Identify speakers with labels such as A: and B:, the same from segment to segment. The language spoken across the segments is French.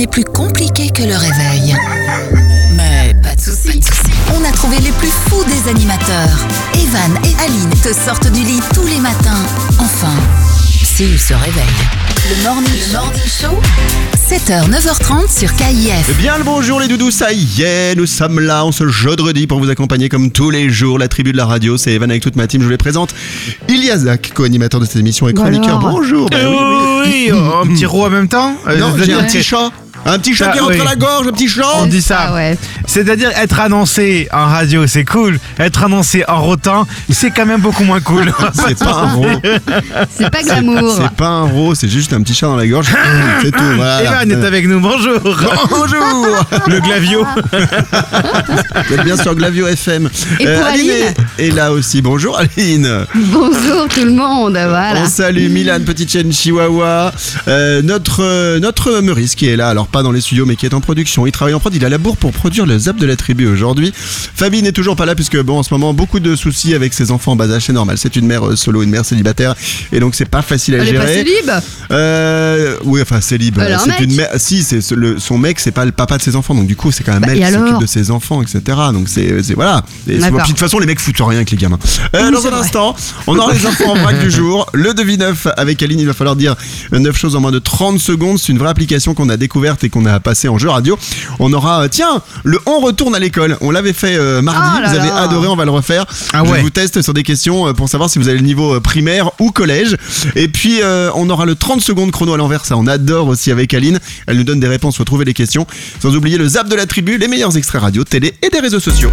A: plus compliqué que le réveil. Mais pas de soucis, on a trouvé les plus fous des animateurs. Evan et Aline te sortent du lit tous les matins. Enfin, s'ils se réveillent. Le morning show, 7h, 9h30 sur KIF.
B: Bien le bonjour les doudous, ça y est, nous sommes là en ce jeudi pour vous accompagner comme tous les jours. La tribu de la radio, c'est Evan avec toute ma team, je vous les présente. Iliazak, co-animateur de cette émission et chroniqueur. Voilà. Bonjour.
C: Oui, un petit roux en même temps.
B: Non, j'ai un petit chat. Un petit chat qui rentre à la gorge, un petit chat.
C: On dit ça. Ah ouais. C'est-à-dire être annoncé en radio, c'est cool. Être annoncé en rotant, c'est quand même beaucoup moins cool.
B: C'est pas un rot.
D: C'est pas glamour.
B: C'est pas un rot, c'est juste un petit chat dans la gorge. C'est tout. Voilà.
C: Evan est avec nous. Bonjour.
B: Bonjour.
C: Le Glavio.
B: Vous êtes bien sur Glavio FM.
D: Et pour Aline
B: est là aussi. Bonjour Aline.
D: Bonjour tout le monde. Voilà.
B: On salue Milan, petite chienne chihuahua. Notre Meurice qui est là. Alors pas dans les studios mais qui est en production. Il travaille en prod, il a la bourre pour produire le Zap de la tribu aujourd'hui. Fabi n'est toujours pas là puisque en ce moment beaucoup de soucis avec ses enfants en bas âge, c'est normal. C'est une mère solo, une mère célibataire et donc c'est pas facile à gérer.
D: Elle est pas célib.
B: Oui, enfin célib. C'est une mère. Si, c'est son mec, c'est pas le papa de ses enfants, donc du coup c'est quand même elle qui s'occupe de ses enfants, etc. Donc c'est voilà. Et de toute façon les mecs foutent rien avec les gamins. Dans un instant, on aura les infos en vrac du jour. Le devis-neuf avec Aline, il va falloir dire 9 choses en moins de 30 secondes. C'est une vraie application qu'on a découverte et qu'on a passé en jeu radio. On aura, le on retourne à l'école. On l'avait fait mardi, vous avez adoré, on va le refaire. Je vous teste sur des questions pour savoir si vous avez le niveau primaire ou collège. Et puis on aura le 30 secondes chrono à l'envers, ça on adore aussi avec Aline. Elle nous donne des réponses, faut trouver les questions. Sans oublier le Zap de la tribu, les meilleurs extraits radio, télé et des réseaux sociaux.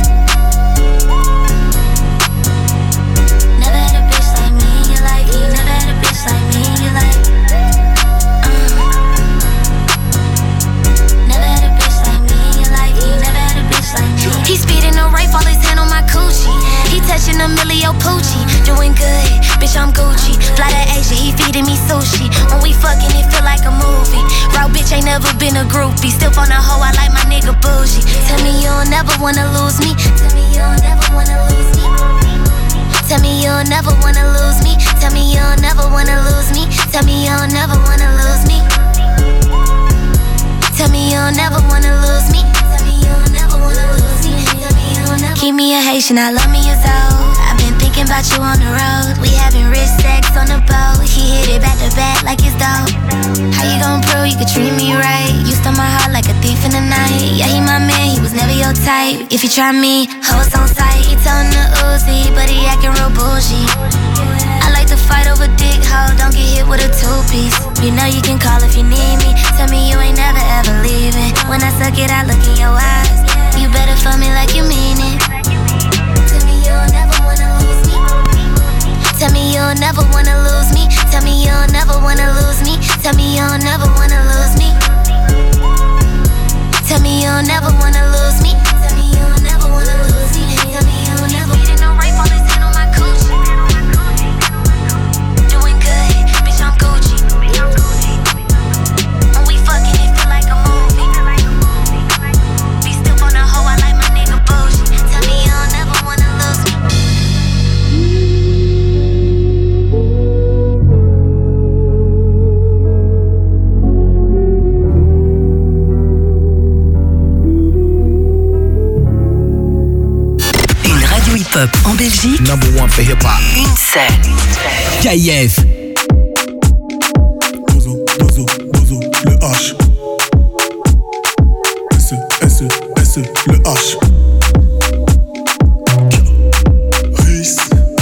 E: Emilio Pucci, doing good, bitch I'm Gucci. Fly to Asia, he feeding me sushi. When we fucking, it feel like a movie. Raw bitch ain't never been a groupie. Still on a hoe, I like my nigga bougie. Tell me you'll never wanna lose me. Tell me you'll never wanna lose me. Tell me you'll never wanna lose me. Tell me you'll never wanna lose me. Tell me you'll never wanna lose me. Tell me you'll never wanna lose me. Tell me you'll never wanna lose me. Keep me a Haitian, I love me as old. I've been thinking about you on the road. We having rich sex on the boat. He hit it back to back like it's dope. How you gon' prove you could treat me right? You stole my heart like a thief in the night. Yeah, he my man, he was never your type. If you try me, hoes on sight. He told him to Uzi, but he acting real bougie. I like to fight over dick, hoe. Don't get hit with a two-piece. You know you can call if you need me. Tell me you ain't never ever leaving. When I suck it, I look in your eyes. You better fuck me like you mean it. Tell me you'll never wanna lose me. Tell me you'll never wanna lose me. Tell me you'll never wanna lose me. Tell me you'll never wanna lose me. Tell me you'll never wanna lose me. Tell me you'll never wanna lose me. Tell me you'll never. Didn't know right all this hand on my coochie. Doing good, bitch I'm Gucci. When we fucking, it feel like a movie. Be still on a hoe, I like my nigga bougie. Tell me you'll never wanna lose me.
A: Une radio hip-hop en Belgique.
F: Number one for hip-hop.
A: Une seule.
F: KIF.
G: Dozo, le H. S, le H. Riz.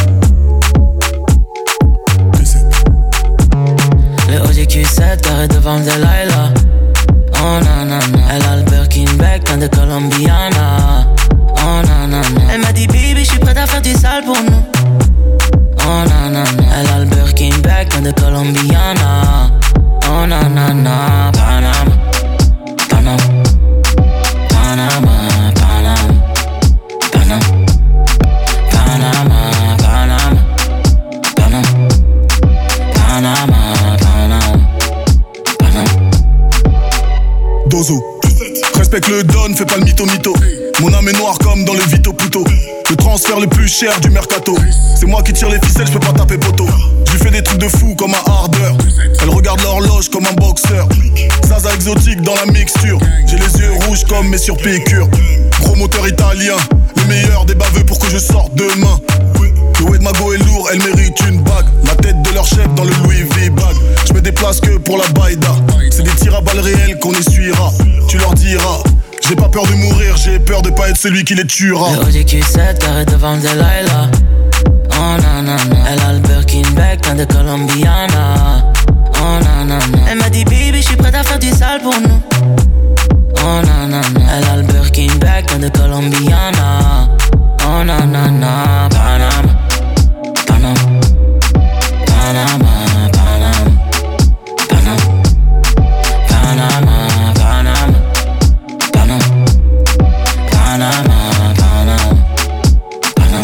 H: Le OGQ7 carré devant Delilah. Oh nanana. Elle a le Birkin bag plein de Colombiana. Oh nanana. Elle m'a dit baby je suis prête à faire du sale pour nous. Oh nanana. Elle a le Birkin bag plein de Colombiana. Oh nanana. Panama, Panama, Panama, Panama, Panama, Panama, Panama, Panama, Panama, Panama.
G: Dozo. Respecte le don, fais pas le mytho. Mon âme est noire comme dans le Vito Puto. Le transfert le plus cher du mercato. C'est moi qui tire les ficelles, je peux pas taper poteau. Je lui fais des trucs de fou comme un hardeur. Elle regarde regarde l'horloge comme un boxeur. Zaza exotique dans la mixture. J'ai les yeux rouges comme mes surpiqûres. Gros moteur italien, le meilleur des baveux pour que je sorte demain. Le Wed Mago est lourd, elle mérite une bague. La tête de leur chef dans le Louis V bag. Je me déplace que pour la baïda. C'est des tirs à balles réelles qu'on essuiera. Tu leur diras. J'ai pas peur de mourir, j'ai peur de pas être celui qui les tuera.
H: Le ODQ7 carré devant le Delilah. Oh nanana. Elle a le Birkin bag plein de Colombiana. Oh nanana. Elle m'a dit baby je suis prête à faire du sale pour nous. Oh nanana. Elle a le Birkin bag plein de Colombiana. Oh nanana. Panama, Panama, Panama, Panama, Panama, Panama, Panama, Panama, Panama.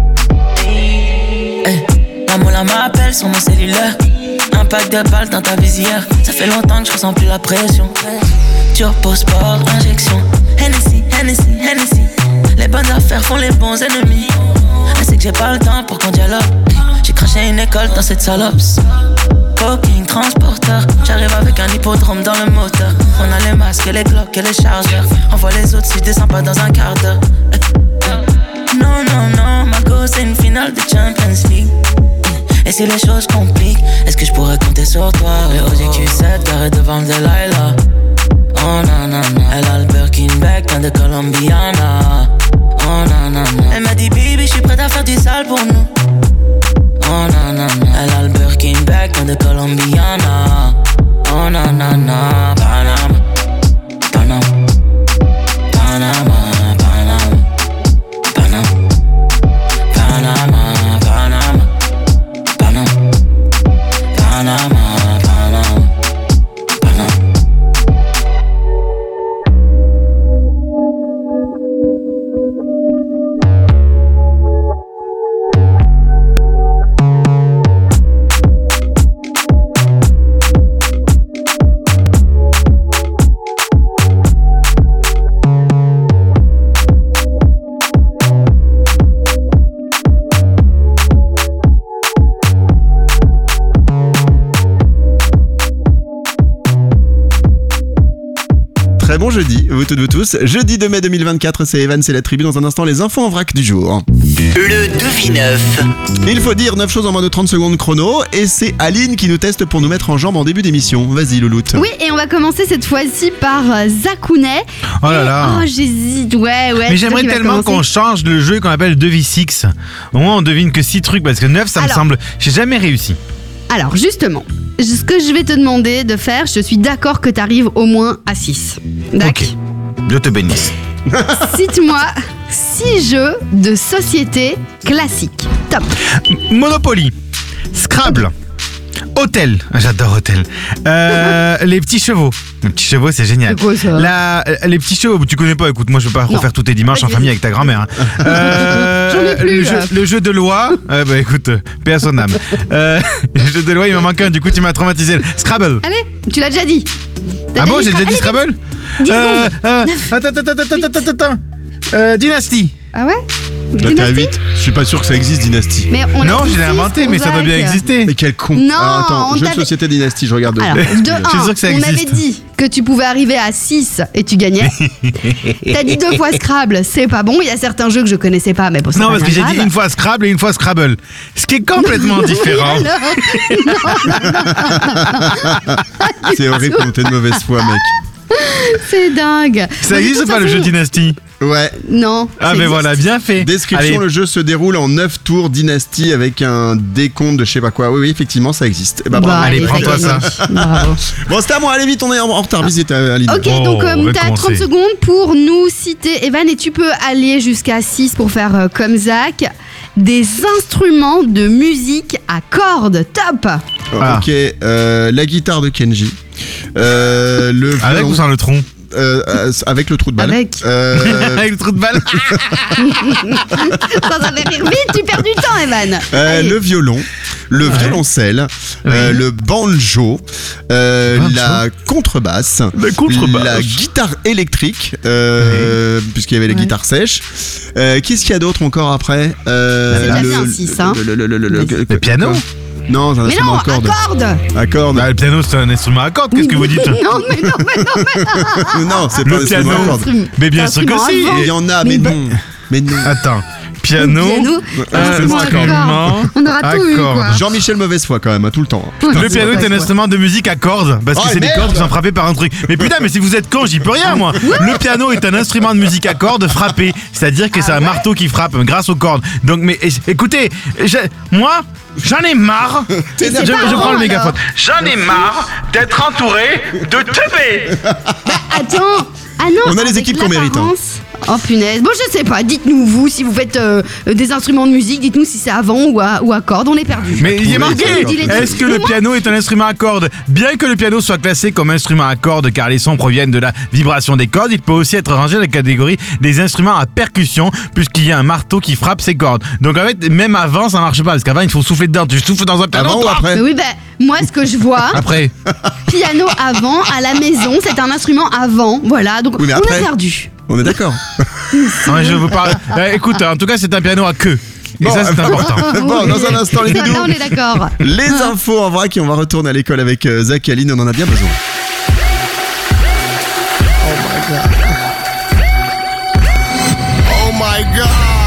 H: Hey, la moula m'appelle sur mon cellulaire. Un pack de balles dans ta visière. Ça fait longtemps que je ressens plus la pression. Turbo sport, injection. Hennessy, Hennessy, Hennessy. Les bonnes affaires font les bons ennemis. Elle sait que j'ai pas le temps pour qu'on dialogue. J'ai craché une école dans cette salope. Coking, transporteur. J'arrive avec un hippodrome dans le moteur. On a les masques, les glocks et les chargeurs. On voit les autres, si je descends pas dans un quart d'heure. Non, non, non, ma go c'est une finale de Champions League. Et si les choses compliquent, est-ce que je pourrais compter sur toi? Le ODQ7 carré devant le Delilah. Oh nanana. Elle a le Birkin bag plein de Colombiana. Oh nanana. Elle m'a dit baby je suis prête à faire du sale pour nous. Oh nanana. Elle a le Birkin bag plein de Colombiana. Oh nanana. Panama, Panama, Panama, Panama, Panama, Panama, Panama, Panama, Panama, Panama, Panama.
B: Très bon jeudi, vous toutes, vous tous. Jeudi 2 mai 2024, c'est Evan, c'est la tribu. Dans un instant, les infos en vrac du jour.
F: Le devineuf.
B: Il faut dire 9 choses en moins de 30 secondes chrono. Et c'est Aline qui nous teste pour nous mettre en jambe en début d'émission. Vas-y, Louloute.
D: Oui, et on va commencer cette fois-ci par Zakounet.
C: Oh là là.
D: Oh, j'hésite, ouais.
C: Mais j'aimerais tellement qu'on change le jeu qu'on appelle 2v6. Au moins, on devine que 6 trucs, parce que 9, ça me semble... J'ai jamais réussi.
D: Alors, justement, ce que je vais te demander de faire, je suis d'accord que tu arrives au moins à 6. D'accord.
C: Ok, je te bénisse.
D: Cite-moi 6 jeux de société classiques. Top.
C: Monopoly, Scrabble, Hôtel, j'adore Hôtel. Les petits chevaux. Les petits chevaux, c'est génial.
D: C'est quoi ça?
C: Les petits chevaux, tu connais pas, écoute, moi je veux pas refaire tous tes dimanches en famille avec ta grand-mère.
D: J'en ai plus,
C: le jeu de loi, bah écoute, paix à son âme. Le jeu de loi, il m'en manque un, du coup tu m'as traumatisé. Scrabble.
D: Allez, tu l'as déjà dit.
C: Ah bon, j'ai déjà dit Scrabble?
D: 10 secondes.
C: Attends. Dynasty.
D: Ah ouais?
B: Là, t'es à 8. Je suis pas sûr que ça existe, Dynasty.
D: Mais on
C: non,
D: a
C: je l'ai inventé, mais ça doit bien exister.
B: Mais quel con.
D: Non,
B: alors, attends, jeu de société Dynasty, je regarde.
D: Alors,
C: Je suis sûr que ça
D: on
C: existe.
D: avait dit que tu pouvais arriver à 6 et tu gagnais. T'as dit 2 fois Scrabble, c'est pas bon. Il y a certains jeux que je connaissais pas, mais bon, c'est
C: Non,
D: pas
C: parce que j'ai
D: grave.
C: dit une fois Scrabble et une fois Scrabble. Ce qui est complètement différent.
B: C'est horrible quand t'es de mauvaise foi, mec.
D: C'est dingue.
C: Ça
D: Mais de
C: existe ou
D: toute
C: pas le
D: façon-
C: jeu Dynasty?
B: Ouais.
D: Non.
C: Ah,
D: ça
C: mais
D: existe.
C: voilà, bien fait.
B: Description,
C: Allez.
B: le jeu se déroule en 9 tours Dynasty avec un décompte de je sais pas quoi. Oui, effectivement, ça existe. Eh ben, bravo.
C: Allez, prends-toi
D: t'as
C: ça.
D: gagné. Bravo.
B: Bon, c'était à moi, allez vite, on est en retard. Visite, Aline.
D: Ok,
C: Oh,
D: donc
C: on va
D: t'as 30
C: commencer.
D: secondes pour nous citer, Evan, et tu peux aller jusqu'à 6 pour faire comme Zach. Des instruments de musique à cordes. Top.
C: Ah.
B: Ok, la guitare de Kenji. Le
C: Avec
B: violon-
C: ou sans le tronc?
B: avec le trou de balle.
D: Avec.
C: Avec le trou de balle.
D: Ça fait rire vite, tu perds du temps, Evan. Allez.
B: Le violon, le violoncelle, le banjo, la contrebasse, la guitare électrique, puisqu'il y avait les guitares sèches. Qu'est-ce qu'il y a d'autre encore après?
D: C'est déjà bien, 6, hein.
C: Le piano.
B: Non, c'est un instrument à cordes. À cordes.
C: Bah, le piano, c'est un instrument à cordes. Qu'est-ce que vous dites?
D: Non, mais non.
B: Non, c'est pas un instrument à cordes.
C: Mais bien sûr que si.
B: Il y en a, mais non. Mais non.
C: Attends. Piano, instrument,
D: on aura tout eu, quoi.
B: Jean-Michel mauvaise foi quand même, tout le temps.
C: Le piano est un instrument de musique à cordes parce que c'est des cordes qui sont frappées par un truc. Mais putain, mais si vous êtes con, j'y peux rien moi. Le piano est un instrument de musique à cordes frappé, c'est-à-dire que c'est un marteau qui frappe grâce aux cordes. Donc, mais écoutez, moi, j'en ai marre. Je prends le mégaphone. J'en ai marre d'être entouré de teubés.
D: Attends. Ah non.
B: On a les équipes qu'on mérite.
D: Oh punaise. Bon, je sais pas. Dites-nous, vous, si vous faites des instruments de musique, dites-nous si c'est à vent ou à cordes. On est perdu.
C: Mais il est marqué. Est-ce que le piano est un instrument à cordes? Bien que le piano soit classé comme instrument à cordes car les sons proviennent de la vibration des cordes, il peut aussi être rangé dans la catégorie des instruments à percussion puisqu'il y a un marteau qui frappe ses cordes. Donc en fait, même avant, ça marche pas parce qu'avant, il faut souffler dedans. Tu souffles dans un piano.
B: Avant ou après?
D: Mais oui, moi, ce que je vois.
C: Après.
D: Piano avant, à la maison, c'est un instrument avant. Voilà, donc
B: oui,
D: on a perdu.
B: On est d'accord.
C: Je vous parle. Écoute, en tout cas, c'est un piano à queue. Et ça, c'est important.
B: Bon, dans un instant, les doudous.
D: Là, on est d'accord.
B: Les infos en vrac et on va retourner à l'école avec Zach et Aline. On en a bien besoin.
G: Oh my God. Oh my God.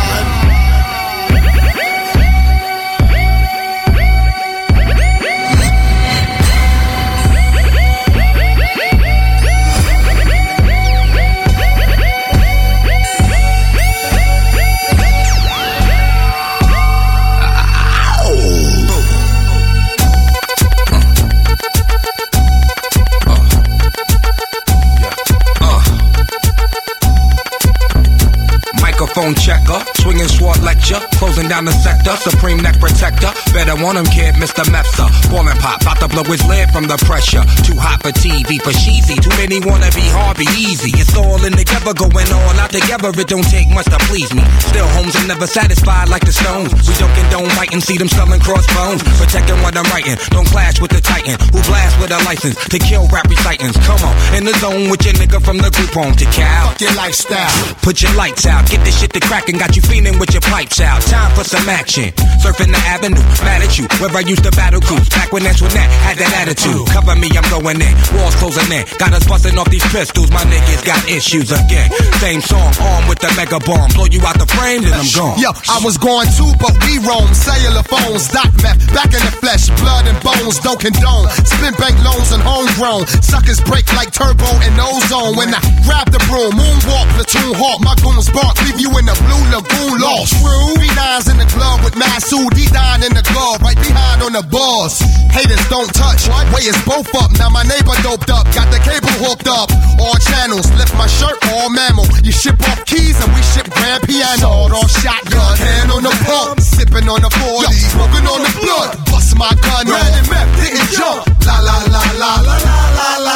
I: Phone checker, swinging sword lecture, closing down the sector, supreme neck protector. Better want him, kid, Mr. Mepsa. Ballin' pop, about to blow his lid from the pressure. Too hot for TV, for cheesy. Too many wanna be Harvey Easy. It's all in together, going all out together. It don't take much to please me. Still, homes are never satisfied like the Stones. We don't condone fighting, see them selling crossbones. Protecting what I'm writing, don't clash with the Titan who blast with a license to kill rap recitants. Come on, in the zone with your nigga from the group home to Cal.
G: Fuck your lifestyle.
I: Put your lights out, get this shit to crackin', got you feeling with your pipes out. Time for some action. Surfing the avenue, mad at you. Where I used to battle cruise, back when Antoinette had that attitude. Cover me, I'm going in. Walls closing in. Got us busting off these pistols. My niggas got issues again. Same song, armed with the mega bomb. Blow you out the frame, then I'm gone.
G: Yo, I was going too, but we roam. Cellular phones, dot meth, back in the flesh, blood and bones, don't condone. Spin bank loans and homegrown. Suckers break like turbo and ozone. When I grab the broom, moonwalk, platoon hawk, my goons bark, leave you in the blue lagoon lost. True, B9's in the glove with Masu, D9 in the glove, right behind on the boss. Haters don't touch, way is both up. Now my neighbor doped up, got the cable hooked up. All channels, lift my shirt, all mammal. You ship off keys and we ship grand piano. Sawed off shotgun, hand on the pump, sipping on the 40, smoking on the blood. Bust my gun, ran and meth, didn't jump. La la la la la la la la.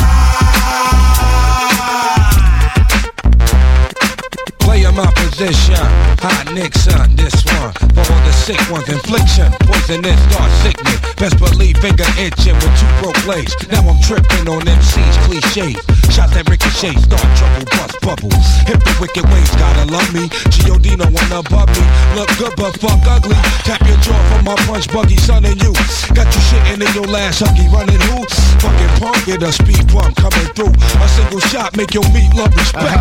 I: Play my position, hot Nixon, this one. For all the sick ones, infliction, poisonous, dark sickness. Best believe finger itching with two broke legs. Now I'm tripping on MC's cliches. Shots that ricochet, start trouble, bust bubbles. Hip the wicked ways, gotta love me. G.O.D. no one above me. Look good but fuck ugly. Tap your jaw from my punch buggy, son and you. Got you shitting in your last huggy, running who? Fucking punk, get a speed bump coming through. A single shot make your meat love respect.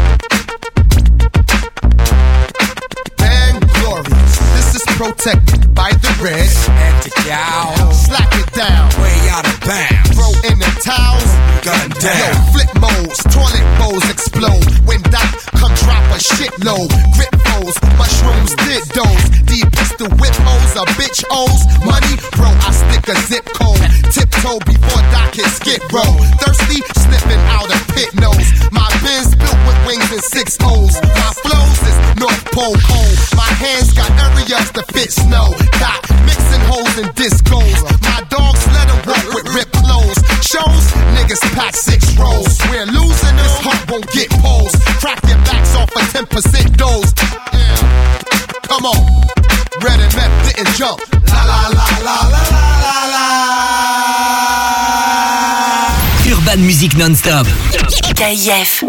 G: Glorious. This is protected by the red.
I: And to y'all,
G: slack it down,
I: way out of bounds.
G: Throw in the towels,
I: gun down.
G: Yo, flip modes, toilet bowls explode. When Doc come drop a shitload. Grip foes, mushrooms did those. Deep pistol whip hoes, a bitch O's. Money, bro, I stick a zip code. Tiptoe before Doc hit skid row. Thirsty, sniffing out a pit nose. My Benz built with wings and 6 O's. My flows is North Pole cold. My hands got areas to fit snow. Doc mixing holes and discos. My dogs let them walk with ripped clothes. Shows niggas pack 6 rolls. We're losing this heart won't get posed. Crack your backs off a 10% dose. Yeah. Come on, red and meth didn't jump. La la la la la la la.
F: Urban Music non-stop.
A: KIF.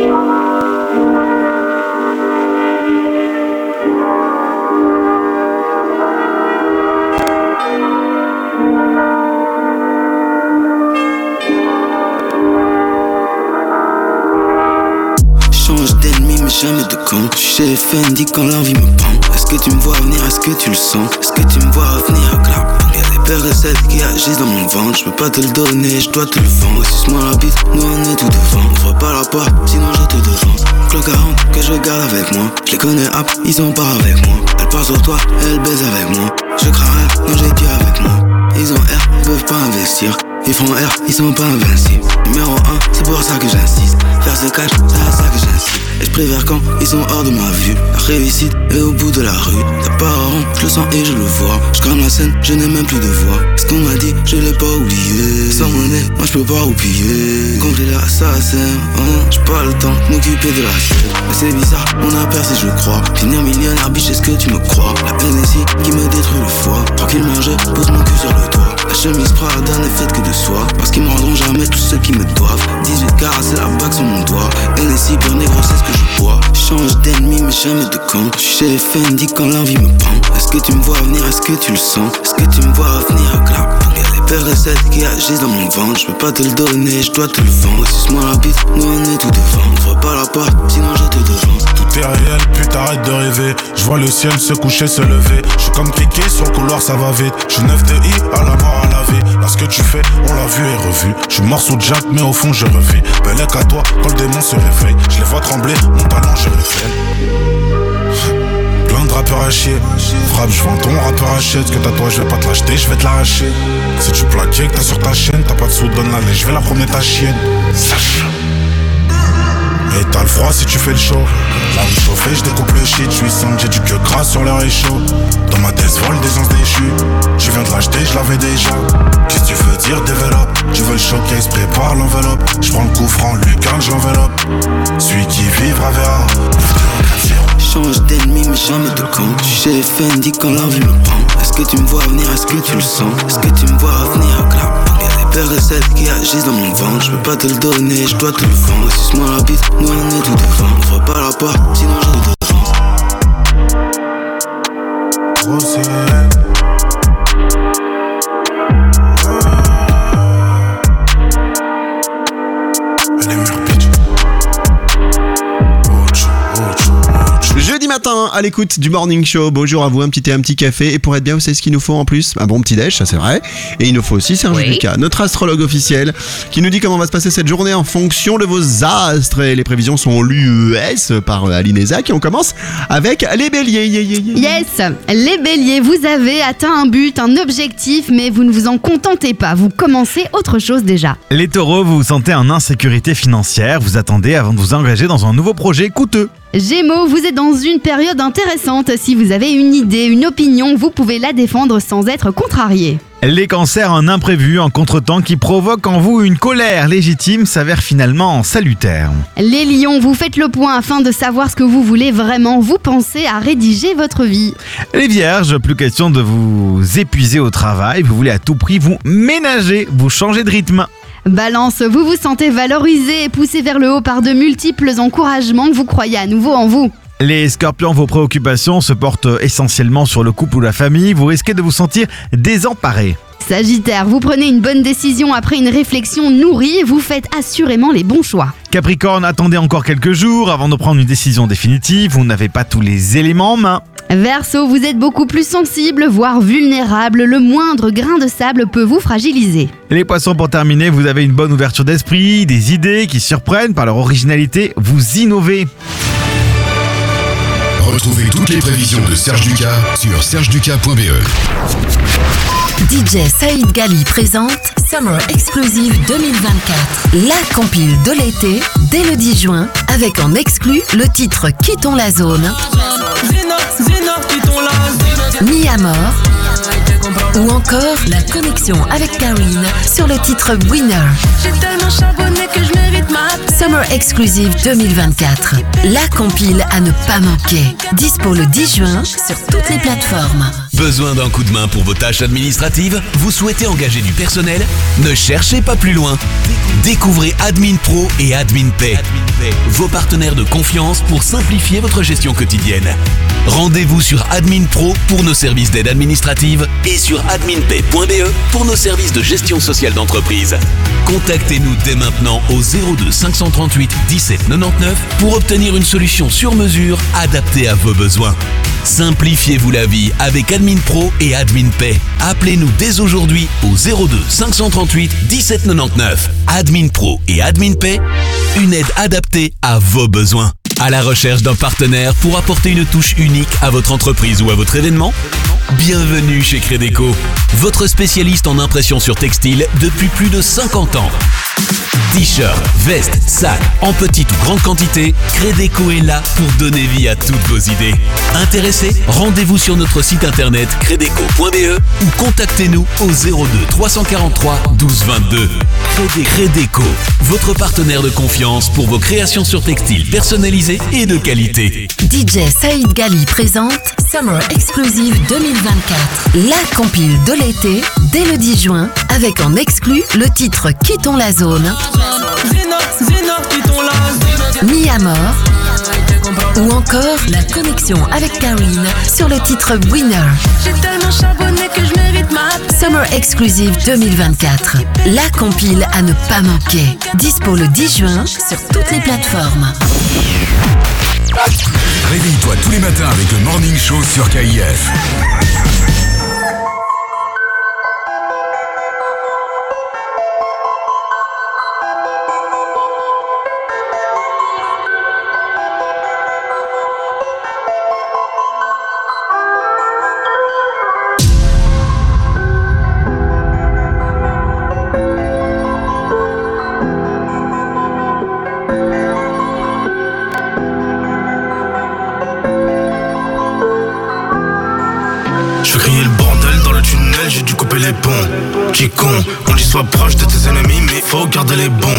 J: jamais de compte. Je suis chez Fendi quand l'envie me prend. Est-ce que tu me vois venir, est-ce que tu le sens? Est-ce que tu me vois venir, clap? Y'a des paires de sel qui agissent dans mon ventre. Je peux pas te le donner, je dois te le vendre. Suce-moi la bite, nous on est tout devant. Ouvre pas la porte, sinon je te devance. Clock 40 que je garde avec moi. Je les connais hop, ils sont pas avec moi. Elle part sur toi, elle baise avec moi. Je crains, non j'ai Dieu avec moi. Ils ont R, ils peuvent pas investir. Ils font R, ils sont pas invincibles. Numéro 1, c'est pour ça que j'insiste. Faire ce cash, c'est à ça que j'insiste. Et je préfère quand ils sont hors de ma vue. La réussite est au bout de la rue. T'as pas rond, je le sens et je le vois. Je crame la scène, je n'ai même plus de voix. Ce qu'on m'a dit, je l'ai pas oublié. Sans monnaie, moi je peux pas oublier. Compris l'assassin, j'ai pas le temps de m'occuper de la scène. Mais c'est bizarre, on a percé je crois. Finir millionnaire, biche, est-ce que tu me crois? La NSI qui me détruit le foie. Tranquillement je pose mon cul sur le toit. La chemise Prada n'est faite que de soie. Parce qu'ils me rendront jamais tous ceux qui me doivent. 18 carats, c'est la bague sur mon doigt. NSI, pur négro, c'est ce que je bois. Change d'ennemi, mais jamais de compte. Je suis chez Fendi quand l'envie me prend. Est-ce que tu me vois venir, est-ce que tu le sens? Est-ce que tu me vois venir, clap? Y'a des paires de sel qui agissent dans mon ventre. Je peux pas te le donner, je dois te le vendre. Suce-moi la bite, nous on est tout devant. Ouvre pas la porte, sinon je te devance.
G: Tout est réel, putain arrête de rêver. Je vois le ciel se coucher, se lever. Je suis comme Kiki, sur le couloir ça va vite. Je suis 9 de I, à la mort à la vie. Là ce que tu fais, on l'a vu et revu. Je suis mort sous Jack, mais au fond je revis. Bellec à toi, quand le démon se réveille. Je les vois trembler, mon talent je le fais. Plein de rappeurs à chier. Frappe, je vends ton rappeur à chier. Ce que t'as toi, je vais pas te l'acheter, je vais te l'arracher. Si tu plaquais que t'as sur ta chaîne, t'as pas de sous, donne la lait, je vais la promener ta chienne. Sache. Et t'as le froid si tu fais le show. La rue chauffée, je découpe le shit. Je suis simple, j'ai du queue gras sur le réchaud. Dans ma tête vol des ans déchus. Je viens de l'acheter, je l'avais déjà. Qu'est-ce que tu veux dire, développe? Tu veux le showcase, prépare l'enveloppe. Je prends le coup franc, Lucan, je l'enveloppe. Celui qui vivra verra.
J: Change d'ennemi, mais jamais de compte. Je suis chez Fendi quand l'envie me prend. Est-ce que tu me vois venir, est-ce que tu le sens? Est-ce que tu me vois venir, clap? Paire de sel qui agissent dans mon ventre. Je peux pas te le donner, je dois te le vendre. Suce-moi la bite, nous on est tout devant. Ouvre pas la porte, sinon je te devance.
G: Gros c'est elle est mère bitch.
B: Jeudi matin, à l'écoute du Morning Show. Bonjour à vous, un petit thé, un petit café. Et pour être bien, vous savez ce qu'il nous faut en plus? Un bon petit déj, ça c'est vrai. Et il nous faut aussi Serge Lucas, notre astrologue officiel, qui nous dit comment va se passer cette journée en fonction de vos astres. Et les prévisions sont l'UES par Aline et Zach. Et on commence avec les béliers.
D: Yes, les béliers, vous avez atteint un but, un objectif, mais vous ne vous en contentez pas. Vous commencez autre chose déjà.
C: Les taureaux, vous vous sentez en insécurité financière. Vous attendez avant de vous engager dans un nouveau projet coûteux.
D: Gémeaux, vous êtes dans une période intéressante. Si vous avez une idée, une opinion, vous pouvez la défendre sans être contrarié.
C: Les cancers, un imprévu, un contretemps qui provoque en vous une colère légitime s'avère finalement salutaire.
D: Les lions, vous faites le point afin de savoir ce que vous voulez vraiment. Vous pensez à rédiger votre vie.
C: Les vierges, plus question de vous épuiser au travail. Vous voulez à tout prix vous ménager, vous changer de rythme.
D: Balance, vous vous sentez valorisé et poussé vers le haut par de multiples encouragements. Vous croyez à nouveau en vous.
C: Les scorpions, vos préoccupations se portent essentiellement sur le couple ou la famille. Vous risquez de vous sentir désemparé.
D: Sagittaire, vous prenez une bonne décision après une réflexion nourrie. Vous faites assurément les bons choix.
C: Capricorne, attendez encore quelques jours avant de prendre une décision définitive. Vous n'avez pas tous les éléments en main.
D: Verseau, vous êtes beaucoup plus sensible, voire vulnérable. Le moindre grain de sable peut vous fragiliser.
C: Les poissons, pour terminer, vous avez une bonne ouverture d'esprit, des idées qui surprennent par leur originalité. Vous innovez.
K: Retrouvez toutes les prévisions de Serge Lucas sur sergeducas.be.
A: DJ Saïd Gali présente Summer Exclusive 2024. La compile de l'été dès le 10 juin avec en exclu le titre Quittons la zone, Mi Amor ou encore la connexion avec Karine sur le titre Winner.
L: J'ai tellement charbonné que je mérite ma paix.
A: Summer Exclusive 2024. La compile à ne pas manquer. Dispo le 10 juin sur toutes les plateformes.
F: Besoin d'un coup de main pour vos tâches administratives? Vous souhaitez engager du personnel? Ne cherchez pas plus loin. Découvrez Admin Pro et Admin Pay, vos partenaires de confiance pour simplifier votre gestion quotidienne. Rendez-vous sur AdminPro pour nos services d'aide administrative et sur adminpay.be pour nos services de gestion sociale d'entreprise. Contactez-nous dès maintenant au 02 538 17 99 pour obtenir une solution sur mesure adaptée à vos besoins. Simplifiez-vous la vie avec AdminPro et AdminPay. Appelez-nous dès aujourd'hui au 02 538 17 99. AdminPro et AdminPay, une aide adaptée à vos besoins. À la recherche d'un partenaire pour apporter une touche unique à votre entreprise ou à votre événement ? Bienvenue chez Crédeco, votre spécialiste en impression sur textile depuis plus de 50 ans. T-shirts, vestes, sacs, en petite ou grande quantité, Crédeco est là pour donner vie à toutes vos idées. Intéressés ? Rendez-vous sur notre site internet credeco.be ou contactez-nous au 02 343 12 22. Crédeco, votre partenaire de confiance pour vos créations sur textile personnalisées et de qualité.
A: DJ Saïd Ghali présente Summer Exclusive 2024, la compile de l'été dès le 10 juin avec en exclu le titre Quittons la zone, Mi Amor ou encore la connexion avec Karine sur le titre Winner.
L: J'ai tellement charbonné que je mérite ma
A: Summer Exclusive 2024, la compile à ne pas manquer. Dispo le 10 juin sur toutes les plateformes.
K: Réveille-toi tous les matins avec le Morning Show sur KIF.
M: Les bons, j'ai con, on dit sois proche de tes ennemis mais faut garder les bons.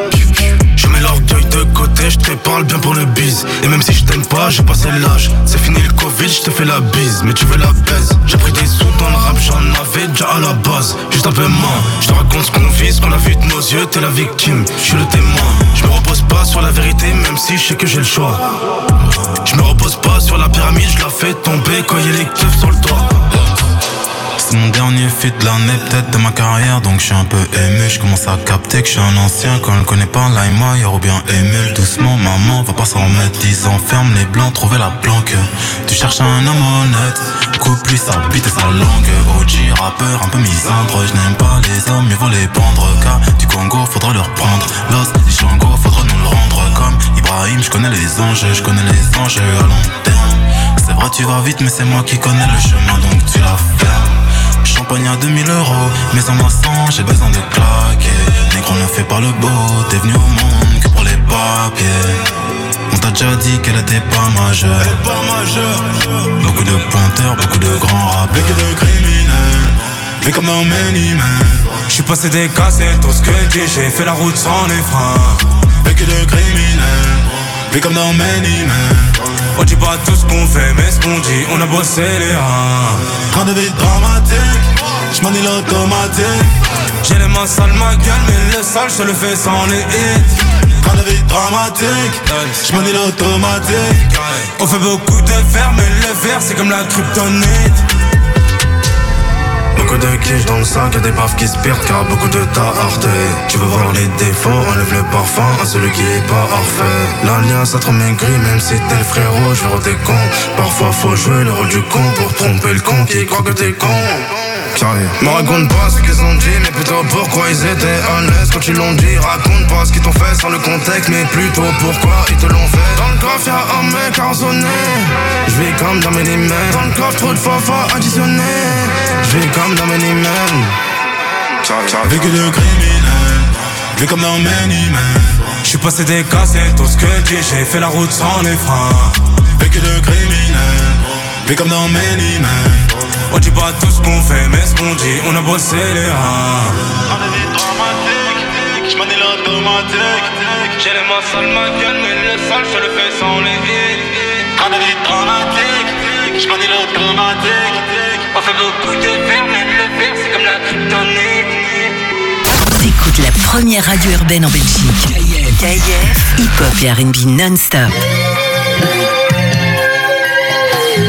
M: Je mets l'orgueil de côté, je te parle bien pour le bise. Et même si je t'aime pas, j'ai passé l'âge. C'est fini le Covid, je te fais la bise, mais tu veux la baise. J'ai pris des sous dans le rap, j'en avais déjà à la base. Juste un peu moins, je te raconte ce qu'on vit, ce qu'on a vu de nos yeux, t'es la victime, je suis le témoin. Je me repose pas sur la vérité, même si je sais que j'ai le choix. Je me repose pas sur la pyramide, je la fais tomber quand y'a les keufs sur le toit. C'est mon dernier feat de l'année, peut-être de ma carrière, donc je suis un peu ému. Je commence à capter que je suis un ancien. Quand elle connaît pas LimeWire ou bien Emule. Doucement maman, va pas s'en remettre. 10 ans ferme les blancs, trouver la planque. Tu cherches un homme honnête, coupe lui sa bite et sa langue. OG rappeur, un peu misandre. Je n'aime pas les hommes, mieux vaut les pendre. Car du Congo, faudra leur prendre l'os des Django, faudra nous le rendre. Comme Ibrahim, je connais les enjeux, je connais les enjeux à long terme. C'est vrai tu vas vite mais c'est moi qui connais le chemin, donc tu la fermes. Champagne à 2000 €, mais en maçon, j'ai besoin de claquer. Négro ne fait pas le beau, t'es venu au monde que pour les papiers. On t'a déjà dit qu'elle était pas majeure. Beaucoup de pointeurs, beaucoup de grands rappeurs. Beaucoup de criminels, mais comme dans Many Men. J'suis passé des cassettes au squelette, j'ai fait la route sans les freins. Beaucoup de criminels, mais comme dans Many Men. On dit pas tout ce qu'on fait, mais ce qu'on dit, on a bossé les reins. Train de vie dramatique, j'm'en ai l'automatique. J'ai les mains sales, ma gueule, mais le sale, je le fais sans les hits. Train de vie dramatique, j'm'en ai l'automatique. On fait beaucoup de fer, mais le verre, c'est comme la kryptonite. Beaucoup de quiches dans le sac, y'a des baffes qui se perdent car beaucoup de ta rareté. Tu veux voir les défauts, enlève le parfum à celui qui est pas parfait. L'alliance a trop maigri, même si t'es le frérot, je vais tes cons. Parfois faut jouer le rôle du con pour tromper le con qui croit que t'es con. Me raconte pas ce qu'ils ont dit, mais plutôt pourquoi ils étaient à l'aise quand ils l'ont dit. Raconte pas ce qu'ils t'ont fait sans le contexte, mais plutôt pourquoi ils te l'ont fait. Dans le coffre y'a un mec arraisonné, j'vis comme dans Many Men. Dans le coffre trop de fois additionné, j'vis comme dans Many Men. Vécu de criminel, vu comme dans Many Men. J'suis passé des cassettes au squelette, j'ai fait la route sans les freins. Vécu de criminel, vu comme dans Many Men. On dit pas tout ce qu'on fait, mais ce qu'on dit, on a bossé les reins. On a des dramatiques, j'm'en ai l'automatique. J'ai les mains sales, ma gueule, mais le sale, je le fais sans les hits. On a des dramatiques, j'm'en ai l'automatique. On fait beaucoup de verre, mais le verre, c'est comme la kryptonite.
A: T'écoutes la première radio urbaine en Belgique. KIF, hip-hop et R&B non-stop.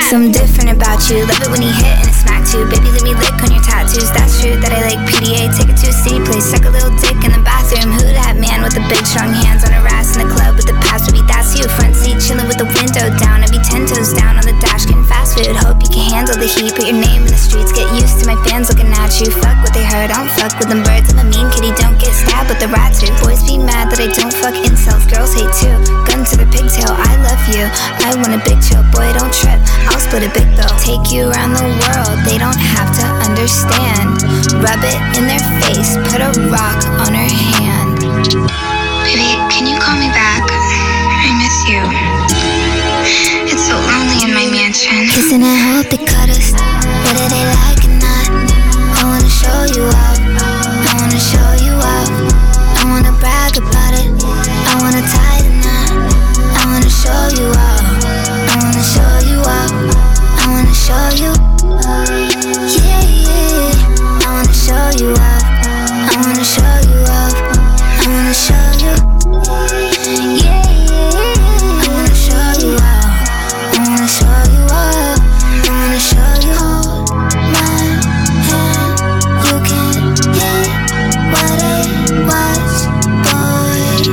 E: something different about you. Love it when you hit and smack too. Baby, let me lick on your tattoos. That's true that I like PDA. Take it to a city place, suck a little dick in the bathroom. Who that man with the big strong hands on her ass in the club with the past? Baby, that's you. Front seat chilling with the window down. I be 10 toes down on the dash getting fast food. Hope you can handle the heat. Put your name in the streets. Get used to my fans looking at you. Fuck what they heard. I don't fuck with them birds. I'm a mean kitty. Don't get stabbed with the rat too. Boys be mad that I don't fuck incels. Girls hate too. Gun to the pigtail. I love you. I want a big chill. Boy, don't trip. I'll split a big bill. Take you around the world. They don't have to understand. Rub it in their face. Put a rock on her hand.
N: Baby, can you call me back? I miss you. It's so lonely in my mansion.
E: Kissing and hope they cut us. Whether they like it or not. I wanna show you up. I wanna show you up. I wanna brag about it. I wanna tie the knot. I wanna show you up. I wanna show you up. I wanna show you. Yeah, yeah. I wanna show you up. I wanna show you up. I wanna show you. Yeah, yeah. I wanna show you up. I wanna show you up. I wanna show you. Hold my hand. You can hit what it was, boy.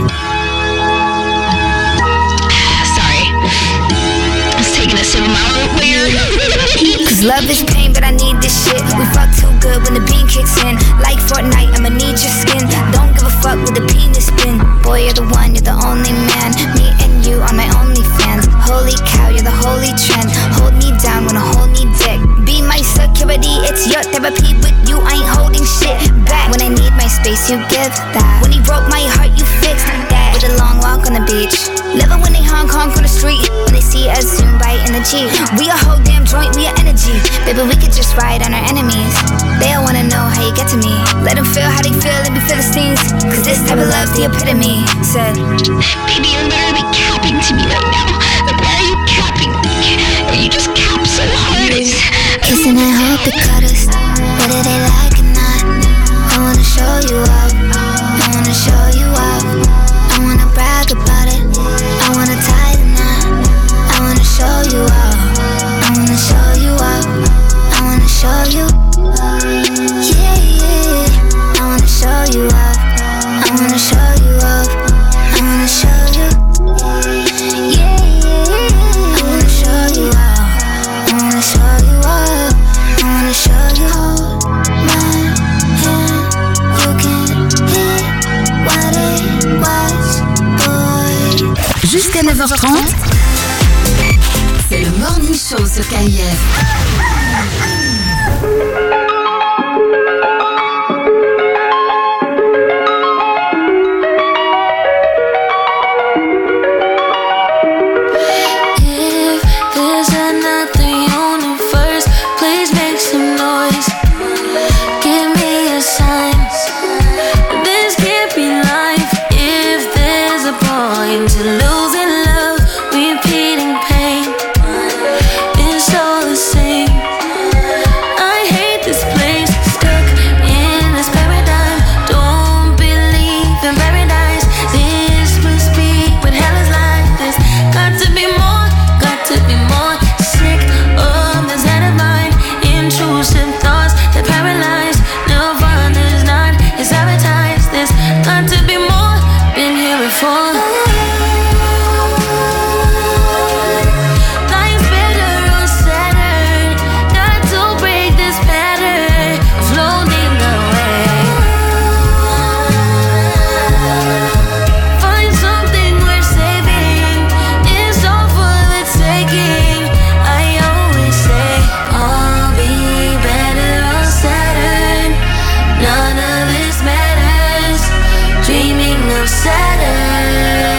N: Sorry. I was taking a sip of my own beer.
E: Cause love is pain, but I need this shit. We fuck too good when the bean kicks in. Like Fortnite, I'ma need your skin. Don't give a fuck with the penis spin. Boy, you're the one, you're the only man. Me and you are my only fans. Holy cow, you're the holy trend. Hold me down, wanna hold me dick. Be my security, it's your therapy. With you, I ain't holding shit back. When I need my space, you give that. When he broke my heart, you fixed that. With a long walk on the beach. Love it when they honk on the street. When they see us zoom by in the Jeep. We a whole damn joint, we a energy. Baby, we could just ride on our enemies. They all wanna know how you get to me. Let them feel how they feel and be Philistines. Cause this type of love's the epitome. Said,
N: Baby, you're literally capping to me right now. Like, why are you capping me? You just cap so hard.
E: kissing and hope they cut us. Whether they like it or not. I wanna show you up. I wanna show you up. I wanna brag about it. I wanna tie the knot. I wanna show you up. I wanna show you up. I wanna show you. Yeah, yeah. I wanna show you up. I wanna show you up. I wanna show you. Yeah, yeah. I wanna show you up. I wanna show you up. I wanna show you. Hold my hand. You can hit what it was, boy.
A: Jusqu'à 9h30, c'est le Morning Show sur KIF.
E: None of this matters. Dreaming of Saturn.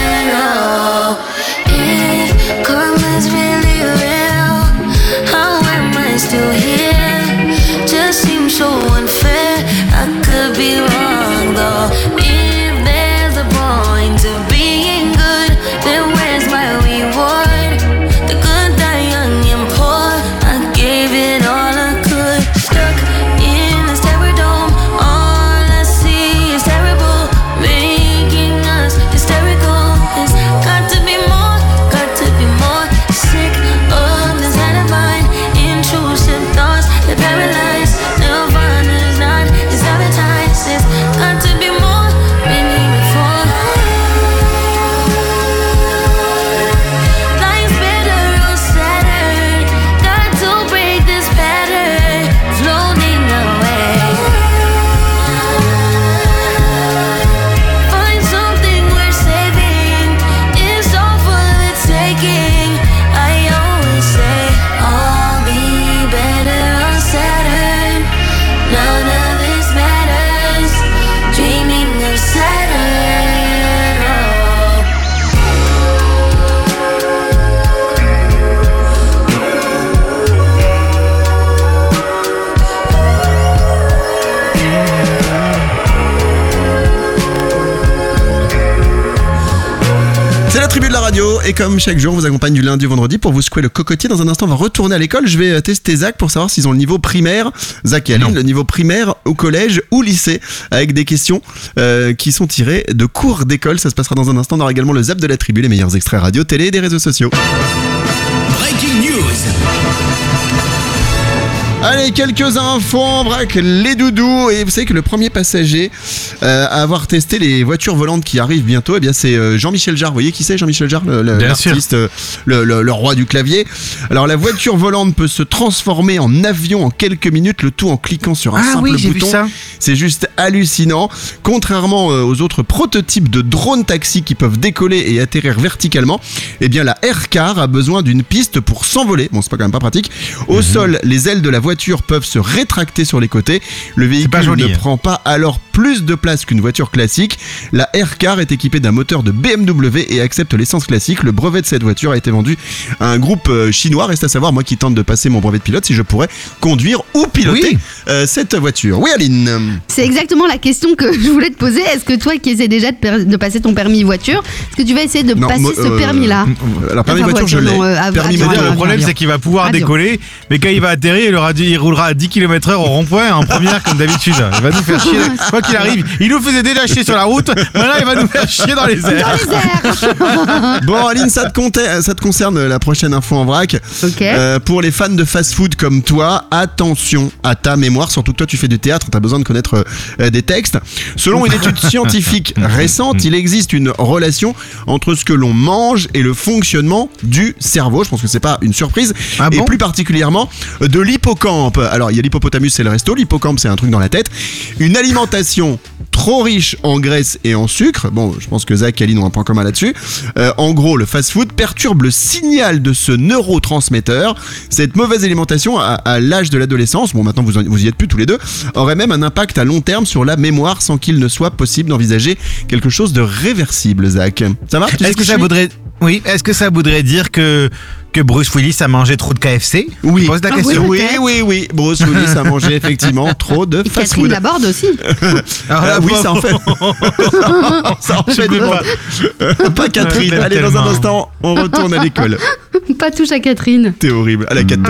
B: la tribu de la radio et comme chaque jour, on vous accompagne du lundi au vendredi pour vous secouer le cocotier. Dans un instant, on va retourner à l'école. Je vais tester Zach pour savoir s'ils ont le niveau primaire. Zach et Aline, le niveau primaire au collège ou lycée avec des questions qui sont tirées de cours d'école. Ça se passera dans un instant. On aura également le zap de la tribu, les meilleurs extraits radio, télé et des réseaux sociaux.
F: Breaking News.
B: Allez, quelques infos en vrac, les doudous. Et vous savez que le premier passager à avoir testé les voitures volantes qui arrivent bientôt, eh bien c'est Jean-Michel Jarre. Vous voyez qui c'est, Jean-Michel Jarre, l'artiste, le roi du clavier. Alors la voiture volante peut se transformer en avion en quelques minutes, le tout en cliquant sur un simple bouton. Vu ça. C'est juste hallucinant. Contrairement aux autres prototypes de drone taxi qui peuvent décoller et atterrir verticalement, eh bien la Aircar a besoin d'une piste pour s'envoler. Bon, c'est quand même pas pratique. Au sol, les ailes de la voiture peuvent se rétracter sur les côtés. Le véhicule ne prend pas alors plus de place qu'une voiture classique. La Aircar est équipée d'un moteur de BMW et accepte l'essence classique. Le brevet de cette voiture a été vendu à un groupe chinois. Reste à savoir, moi qui tente de passer mon brevet de pilote, si je pourrais conduire ou piloter cette voiture. Oui, Aline.
D: C'est exactement la question que je voulais te poser. Est-ce que toi qui essaies déjà de passer ton permis voiture, est-ce que tu vas essayer de passer ce permis-là?
B: Alors, permis voiture, je l'ai.
C: Le problème, c'est qu'il va pouvoir décoller, mais quand il va atterrir, il roulera à 10 km/h au rond-point en première comme d'habitude. Il va nous faire chier. Quoi qu'il arrive, il nous faisait déjà chier sur la route, maintenant il va nous faire chier dans les airs.
B: Bon, Aline, ça te concerne la prochaine info en vrac. Pour les fans de fast-food comme toi, attention à ta mémoire, surtout que toi tu fais du théâtre, tu as besoin de connaître des textes. Selon une étude scientifique récente, il existe une relation entre ce que l'on mange et le fonctionnement du cerveau. Je pense que c'est pas une surprise. Et plus particulièrement de l'hippocampe. Alors il y a l'hippopotamus, c'est le resto, l'hippocampe c'est un truc dans la tête. Une alimentation trop riche en graisse et en sucre, bon je pense que Zach et Aline ont un point commun là-dessus, en gros le fast-food perturbe le signal de ce neurotransmetteur. Cette mauvaise alimentation à l'âge de l'adolescence, bon maintenant vous y êtes plus tous les deux, aurait même un impact à long terme sur la mémoire sans qu'il ne soit possible d'envisager quelque chose de réversible. Zach, ça va?
C: Est-ce que ça voudrait dire que Bruce Willis a mangé trop de KFC?
B: Oui.
C: Je pose la question.
B: Oui. Bruce Willis a mangé effectivement trop de fast-food.
D: Catherine Laborde aussi.
B: Oui, ça en fait. Ça en fait pas Catherine. Allez, dans un instant, on retourne à l'école.
D: Pas touche à Catherine.
B: T'es horrible. À la catoche.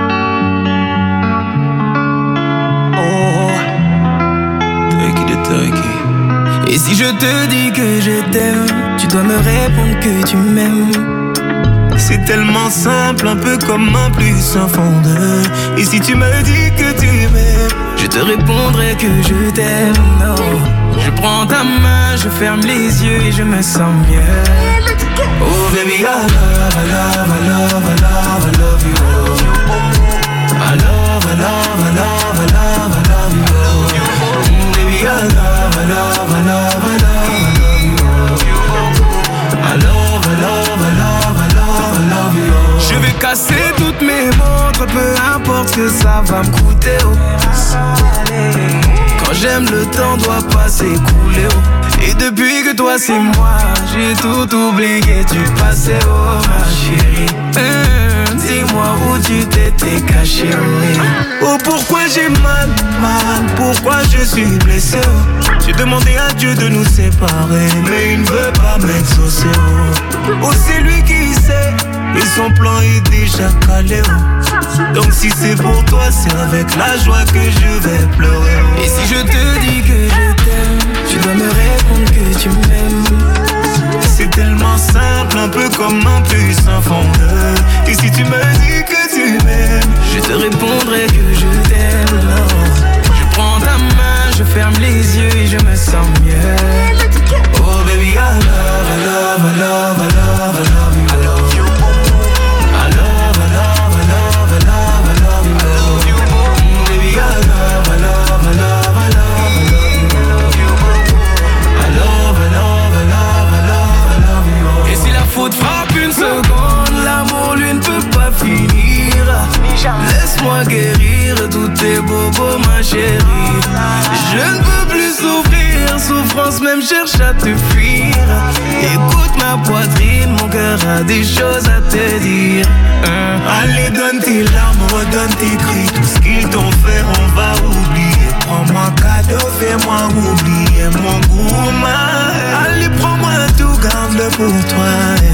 H: Et si je te dis que je t'aime, tu dois me répondre que tu m'aimes. C'est tellement simple, un peu comme un plus un fond de. Et si tu me dis que tu m'aimes, je te répondrai que je t'aime. Non, je prends ta main, je ferme les yeux et je me sens mieux. Oh baby, I love, I love, I love, I love, I love you. I love, I love, I love, I love, I love you. Baby, I love, I love, I love, I love. Je vais casser toutes mes montres, peu importe ce que ça va me coûter. Quand j'aime, le temps doit pas s'écouler. Et depuis que toi c'est moi, j'ai tout oublié du passé, oh ma chérie. Dis-moi où tu t'étais caché, oui. Oh pourquoi j'ai mal, pourquoi je suis blessé, oh. J'ai demandé à Dieu de nous séparer, mais il ne veut pas m'exaucer, oh. Oh c'est lui qui sait, et son plan est déjà calé, oh. Donc si c'est pour toi, c'est avec la joie que je vais pleurer, oh. Et si je te dis que je t'aime, tu dois me répondre que tu m'aimes. C'est tellement simple, un peu comme un plus un fondeur. Et si tu me dis que tu m'aimes, je te répondrai que je t'aime. Je prends ta main, je ferme les yeux et je me sens mieux. Oh baby, I love, I love, I love, I love, I love you. I love you. I love, I love, I love, I love, I love you. Baby, I love, I love, I love, I love, I love you. I love, I love, I love, I love. Et si la faute frappe une seconde, l'amour lui ne peut pas finir. Laisse-moi guérir tous tes bobos, ma chérie. Je ne peux plus souffrir, souffrance même cherche à te fuir. Écoute ma poitrine, mon cœur a des choses à te dire. Allez, donne tes larmes, redonne tes cris. Tout ce qu'ils t'ont fait, on va oublier. Prends-moi cadeau, fais-moi oublier mon gourmand. Allez, prends-moi tout, garde-le pour toi.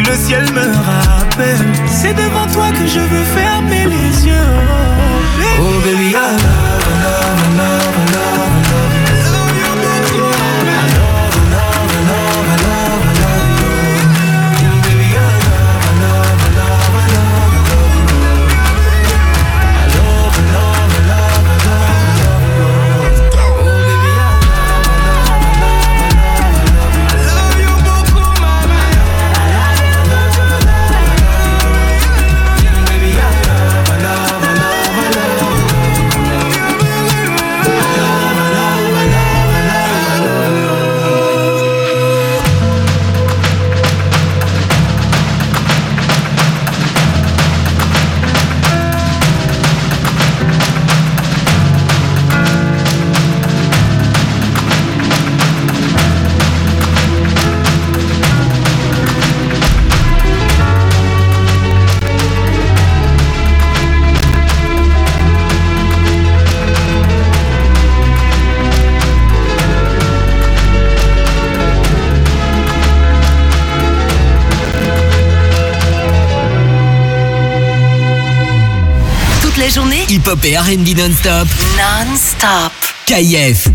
H: le ciel me rappelle. C'est devant toi que je veux fermer les yeux. Oh baby, I love, I love, I love, I love, I love.
O: Hip-hop et R&B non-stop.
A: Non-stop.
O: KIF.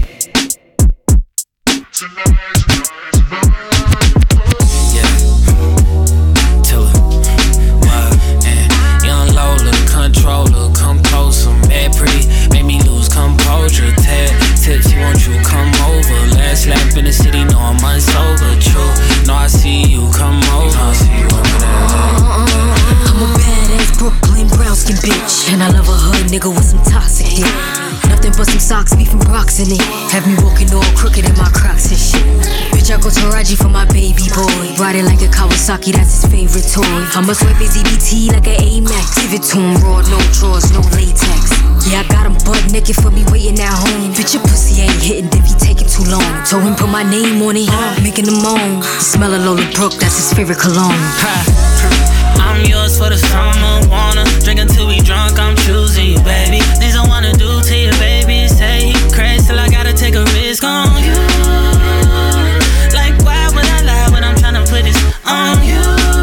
P: And I love a hood nigga with some toxic dick. Nothing but some socks, beef and rocks in it. Have me walking all crooked in my Crocs and shit. Bitch, I go to Raji for my baby boy. Ride it like a Kawasaki, that's his favorite toy. I must wipe his EBT like an Amex. Give it to him raw, no drawers, no latex. Yeah, I got him butt naked for me waiting at home. Bitch, your pussy ain't hitting if he taking too long. Told him put my name on it, making him moan. The smell of Lola Brooke, that's his favorite cologne.
H: I'm yours for the summer, wanna drink until we drunk, I'm choosing you, baby. Things I wanna do to you, baby. Say he crazy till I gotta take a risk on you. Like why would I lie when I'm tryna put this on you,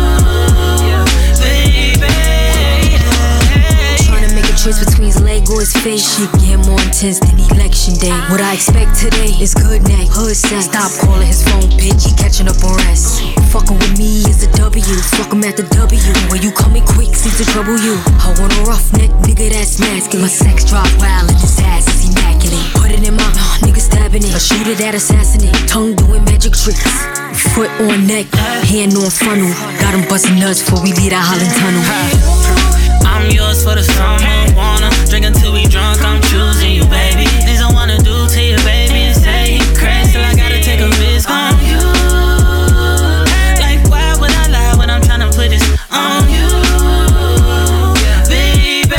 H: baby?
P: Tryna make a choice between his leg or his face. Shit get more intense than election day. What I expect today is good neck, hood sex. Stop calling his phone, bitch, he catching up on rest. Fucking with me is a W, fuck him at the W. When you coming quick, seems to trouble you. I want a roughneck nigga that's masculine. My sex drive wild and his ass is immaculate. Put it in my nigga stabbing it. A shooter that assassinate, tongue doing magic tricks. Foot on neck, hand on funnel. Got him busting nuts before we leave that Holland tunnel.
H: I'm yours for the summer, wanna drink until we drunk, I'm choosing you, baby. Things I wanna do to you, baby. Say he crazy till I gotta take a risk on you. I'm tryna put this on you, baby.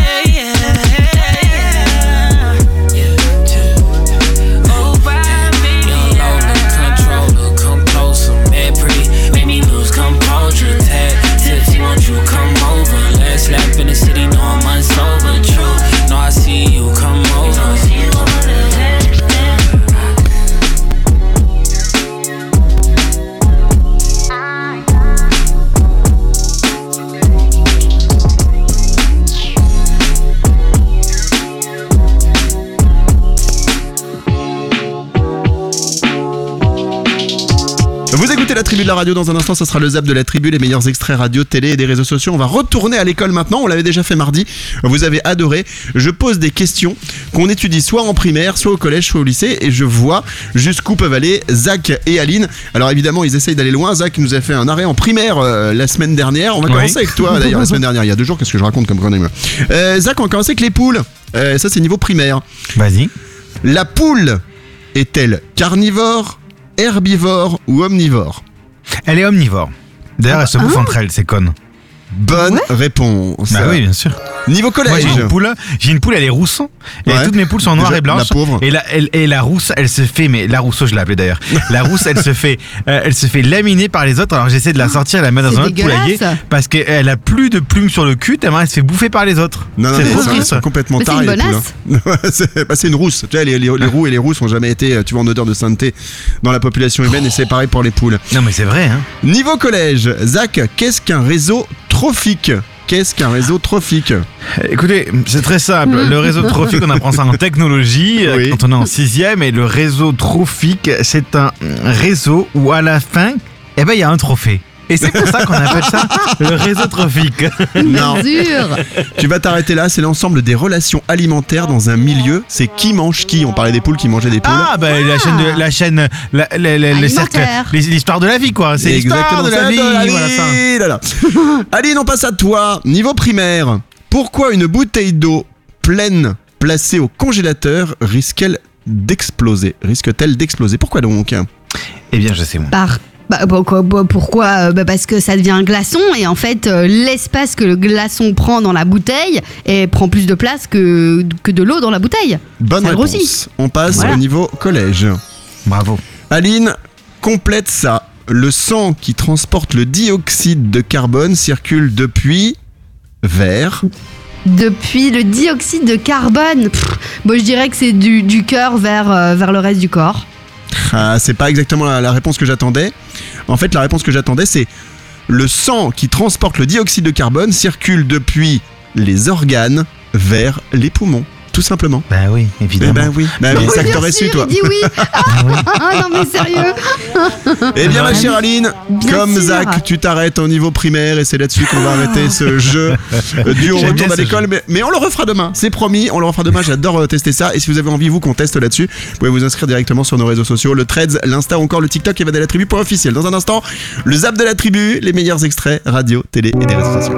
H: Oh, baby. Young Lola, controller, come closer, mad pretty, make me lose composure. Tag tipsy, won't you come over? Last lap in the city, no I'm unsober. True, no I see you, come over.
B: Vous écoutez la tribu de la radio, dans un instant ça sera le zap de la tribu, les meilleurs extraits radio, télé et des réseaux sociaux. On va retourner à l'école maintenant, on l'avait déjà fait mardi, vous avez adoré. Je pose des questions qu'on étudie soit en primaire, soit au collège, soit au lycée, et je vois jusqu'où peuvent aller Zach et Aline. Alors évidemment ils essayent d'aller loin, Zach nous a fait un arrêt en primaire la semaine dernière. On va commencer avec toi d'ailleurs la semaine dernière, il y a 2 jours, qu'est-ce que je raconte comme connerie. Zach, on va commencer avec les poules, ça c'est niveau primaire.
C: Vas-y.
B: La poule est-elle carnivore, herbivore ou omnivore?
C: Elle est omnivore. D'ailleurs, elle se bouffe entre elles, c'est conne.
B: Bonne réponse.
C: Bah oui, bien sûr.
B: Niveau collège.
C: Moi, j'ai une poule, elle est rousse. Et toutes mes poules sont noires et blanches.
B: La pauvre.
C: Et la rousse, elle se fait, mais la Rousseau, je l'ai appelée d'ailleurs. La rousse, elle se fait laminer par les autres. Alors j'essaie de la sortir et la mettre dans un autre poulailler parce qu'elle a plus de plumes sur le cul. Tellement elle se fait bouffer par les autres.
B: Non, c'est complètement taré. C'est une rousse. Tu vois, les roux et les rousses n'ont jamais été, tu vois, en odeur de sainteté dans la population humaine et c'est pareil pour les poules.
C: Non, mais c'est vrai, hein.
B: Niveau collège, Zach, qu'est-ce qu'un réseau trophique? Qu'est-ce qu'un réseau trophique?
C: Écoutez, c'est très simple. Le réseau trophique, on apprend ça en technologie quand on est en 6e. Et le réseau trophique, c'est un réseau où à la fin, il y a un trophée. Et c'est pour ça qu'on appelle ça le réseau trophique.
B: Non. Tu vas t'arrêter là, c'est l'ensemble des relations alimentaires dans un milieu. C'est qui mange qui. On parlait des poules qui mangeaient des poules.
C: Ah, bah la chaîne, le cercle, l'histoire de la vie, quoi. C'est l'histoire de la vie.
B: Voilà. Aline, on passe à toi. Niveau primaire, pourquoi une bouteille d'eau pleine placée au congélateur risque-t-elle d'exploser? Pourquoi donc?
C: Eh bien, je sais moi.
D: Pourquoi? Parce que ça devient un glaçon et en fait l'espace que le glaçon prend dans la bouteille prend plus de place que de l'eau dans la bouteille.
B: Bonne
D: ça
B: réponse.
D: grossit.
B: On passe au niveau collège.
C: Bravo.
B: Aline, complète ça. Le sang qui transporte le dioxyde de carbone circule depuis
D: Depuis le dioxyde de carbone, je dirais que c'est du cœur vers le reste du corps.
B: Ah, c'est pas exactement la réponse que j'attendais. En fait, la réponse que j'attendais, c'est le sang qui transporte le dioxyde de carbone circule depuis les organes vers les poumons. Tout simplement.
C: Bah oui, évidemment.
B: Oui, ça que t'aurais su, toi.
D: Il dit oui. Non mais sérieux.
B: Eh bien, ma chère Aline, comme Zach, tu t'arrêtes au niveau primaire et c'est là-dessus qu'on va arrêter ce jeu du retour à l'école. Mais on le refera demain, c'est promis, on le refera demain. J'adore tester ça. Et si vous avez envie, vous, qu'on teste là-dessus, vous pouvez vous inscrire directement sur nos réseaux sociaux, le Threads, l'Insta ou encore le TikTok Evan et la Tribu.officiel. Dans un instant, le Zap de la Tribu, les meilleurs extraits radio, télé et des réseaux sociaux.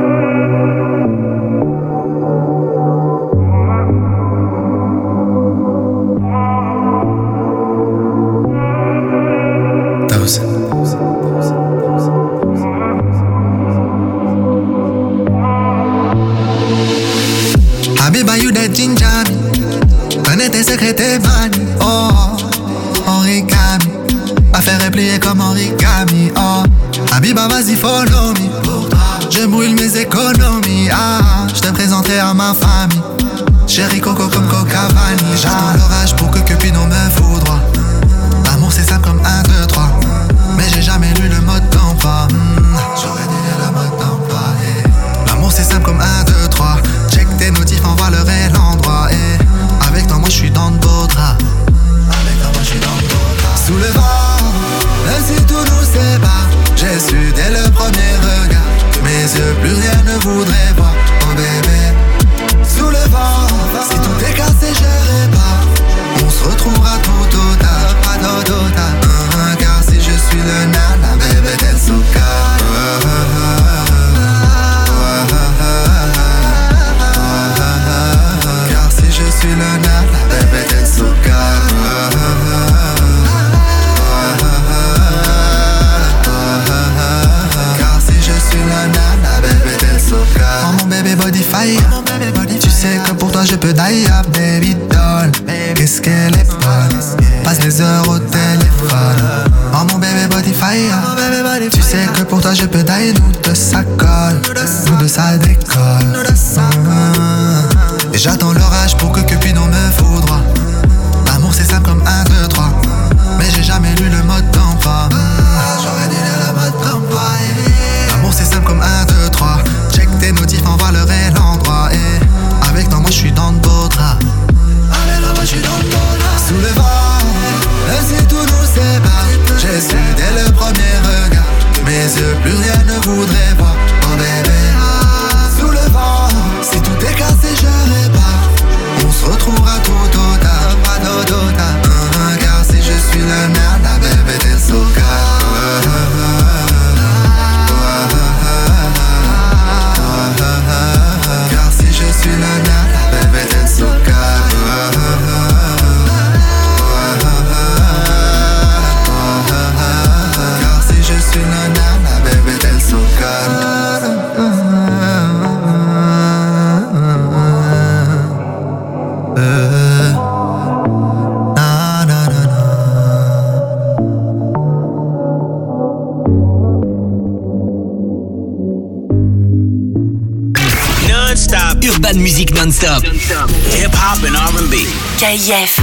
Q: Habiba, you that ginger me. Connais tes secrets, tes vannes. Oh, origami. À faire replier comme origami. Oh, Habiba, vas-y, follow me. Je brûle mes économies. Ah, je te présenterai à ma famille. Chérie Coco comme Coca Vanille. J'attends l'orage pour que Cupidon me foudroie. L'amour c'est simple comme 1, 2, 3. Mais j'ai jamais lu le mode d'emploi. J'aurais dû lire le mode d'emploi. L'amour c'est simple comme 1, 2, 3. Check tes notifs, envoie l'heure et l'endroit. Avec toi moi je suis dans le beau drap. Sous le vent, même si tout nous sépare, j'ai su dès le premier regard que mes yeux plus rien ne voudraient voir. Oh bébé, sous le vent, si tout est cassé je répare. On se retrouvera tout au tard, pas d'odota. Car si je suis le nana, bébé t'es souka. Car si je suis le nana, bébé t'es souka. Car si je suis le nana, bébé t'es souka. Oh mon bébé body fire. Tu sais que pour toi je peux die up, baby doll. Qu'est-ce qu'elle est bonne. Passe les heures au téléphone. Oh mon bébé body fire. Tu sais que pour toi je peux die. Nous deux ça colle, nous deux ça décolle. Et j'attends l'orage pour que Cupidon me foudroie. L'amour c'est simple comme 1, 2, 3. Mais j'ai jamais lu le mode d'emploi. J'aurais dû lire le mode d'emploi. L'amour c'est simple comme 1, 2, 3. Check tes notifs, envoie l'heure et l'endroit. Avec toi moi je suis dans le beau drap. Avec toi moi je suis dans le beau drap. Sous le vent, même si tout nous sépare, j'ai su dès le premier regard que mes yeux plus rien ne voudraient voir. Oh bébé, sous le vent, si tout est cassé je répare. On se retrouvera tout au tard, pas d'odota. Car si je suis le nana, bébé t'es souka. Car si je suis le nana, bébé t'es souka. Car si je suis le nana, bébé t'es souka.
O: Urban Music Non-Stop.
F: Hip-hop and R&B.
O: KIF.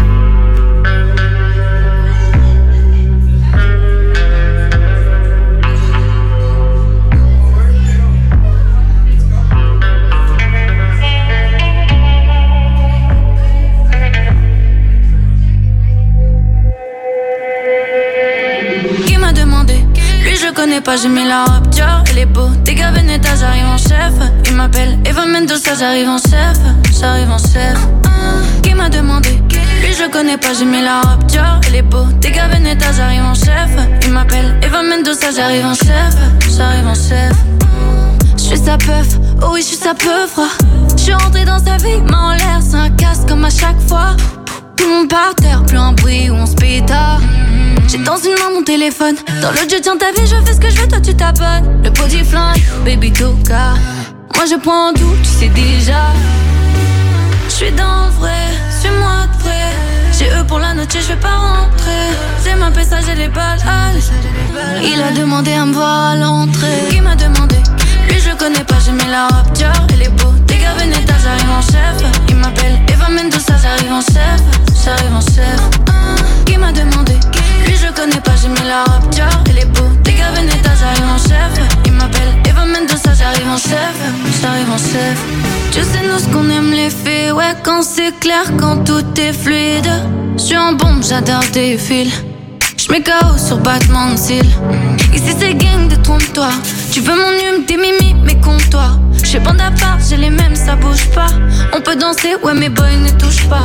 L: Je connais pas, j'ai mis la robe Dior, elle est beau. Dégâts Veneta, j'arrive en chef. Il m'appelle Eva Mendoza, j'arrive en chef. J'arrive en chef. Qui m'a demandé? Lui je connais pas, j'ai mis la robe Dior, elle est beau. Dégâts Veneta, j'arrive en chef. Il m'appelle Eva Mendoza, j'arrive en chef. J'arrive en chef. J'suis sa peuf, oh oui j'suis sa peuf. J'suis rentré dans sa vie, main en l'air, c'est un casse comme à chaque fois. Tout le monde par terre, plus un bruit où on se pétard. J'ai dans une main mon téléphone, dans l'autre je tiens ta vie, je fais ce que je veux, toi tu t'abonnes. Le body flingue, baby toka. Moi je prends tout, tu sais déjà. J'suis dans le vrai, suis-moi de vrai. J'ai eux pour la noche, je vais pas rentrer. J'ai ma PSA, j'ai les balles. Il a demandé à me voir à l'entrée. Qui m'a demandé? Lui je connais pas, j'ai mis la robe Dior, elle est beau. Dégâts Veneta, j'arrive en chef. Il m'appelle Eva Mendoza, j'arrive en chef. J'arrive en chef. Qui m'a demandé? Lui je connais pas, j'ai mis la robe Dior, elle est beau. Dégâts Veneta, j'arrive en chef. Il m'appelle Eva Mendoza, j'arrive en chef. J'arrive en chef. Tu sais nous ce qu'on aime les filles. Ouais quand c'est clair, quand tout est fluide. J'suis en bombe, j'adore tes fils. J'mets KO sur battement de cils. Ici c'est gang, détrompe-toi. Tu veux mon hume, des mimi, mais compte-toi. J'fais bande à part, j'ai les mêmes, ça bouge pas. On peut danser, ouais mes boys ne touchent pas.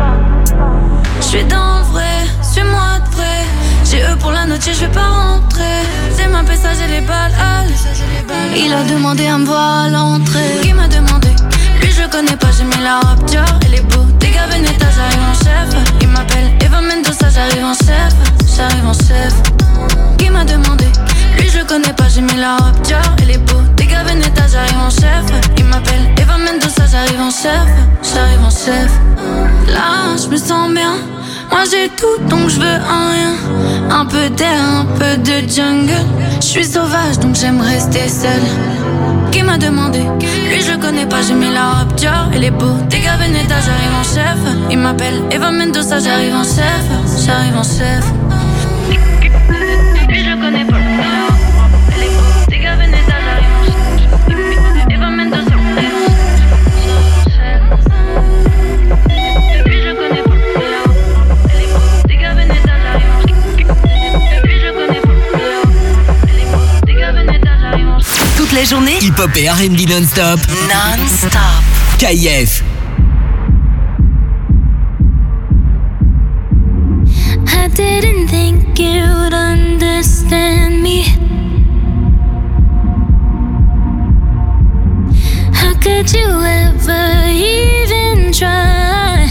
L: J'suis dans le vrai, suis-moi de vrai. J'ai eux pour la noche, je vais pas rentrer. J'ai ma PSA, j'ai les balles. Il a demandé à me voir à l'entrée. Qui m'a demandé? Lui je connais pas, j'ai mis la robe Dior, elle est beau. Dégâts Veneta, j'arrive en chef. Il m'appelle Eva Mendoza, j'arrive en chef. J'arrive en chef. Qui m'a demandé? Lui je connais pas, j'ai mis la robe Dior, elle est beau. Dégâts Veneta, j'arrive en chef. Il m'appelle Eva Mendoza, j'arrive en chef. J'arrive en chef. Là je me sens bien. Moi j'ai tout donc je veux un rien. Un peu d'air, un peu de jungle. Je suis sauvage donc j'aime rester seule. Qui m'a demandé? Lui je connais pas, j'ai mis la robe Dior, elle est beau. Dégâts Veneta, j'arrive en chef. Il m'appelle Eva Mendoza, j'arrive en chef. J'arrive en chef. Lui je connais pas, elle est beau. Dégâts Veneta, j'arrive en chef. Eva Mendoza, j'arrive en chef. Lui je connais pas, elle est beau. Dégâts Veneta, j'arrive en chef. Lui je connais pas, elle est beau. Dégâts Veneta, j'arrive en chef.
O: Toute la journée, hip-hop et R&B non-stop. Non-stop. KIF.
E: I didn't think you'd understand me. How could you ever even try?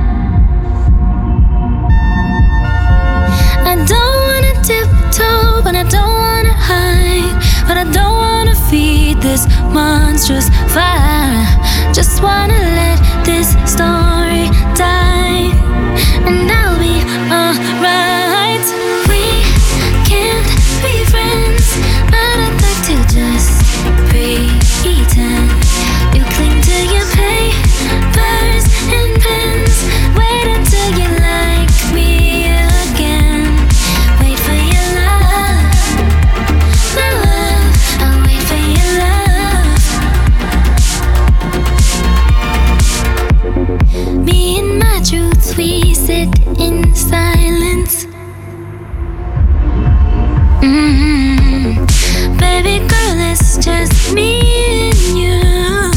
E: I don't wanna tiptoe, but I don't wanna hide. But I don't wanna feed this monstrous fire. Just wanna let this story die, and I'll be alright. We can't be friends, but I'd like to just pretend. You cling to your papers and pens. Wait until you like me again. Wait for your love, my love. I'll wait for your love. Me and my truths, we sit in silence. Baby girl, it's just me and you.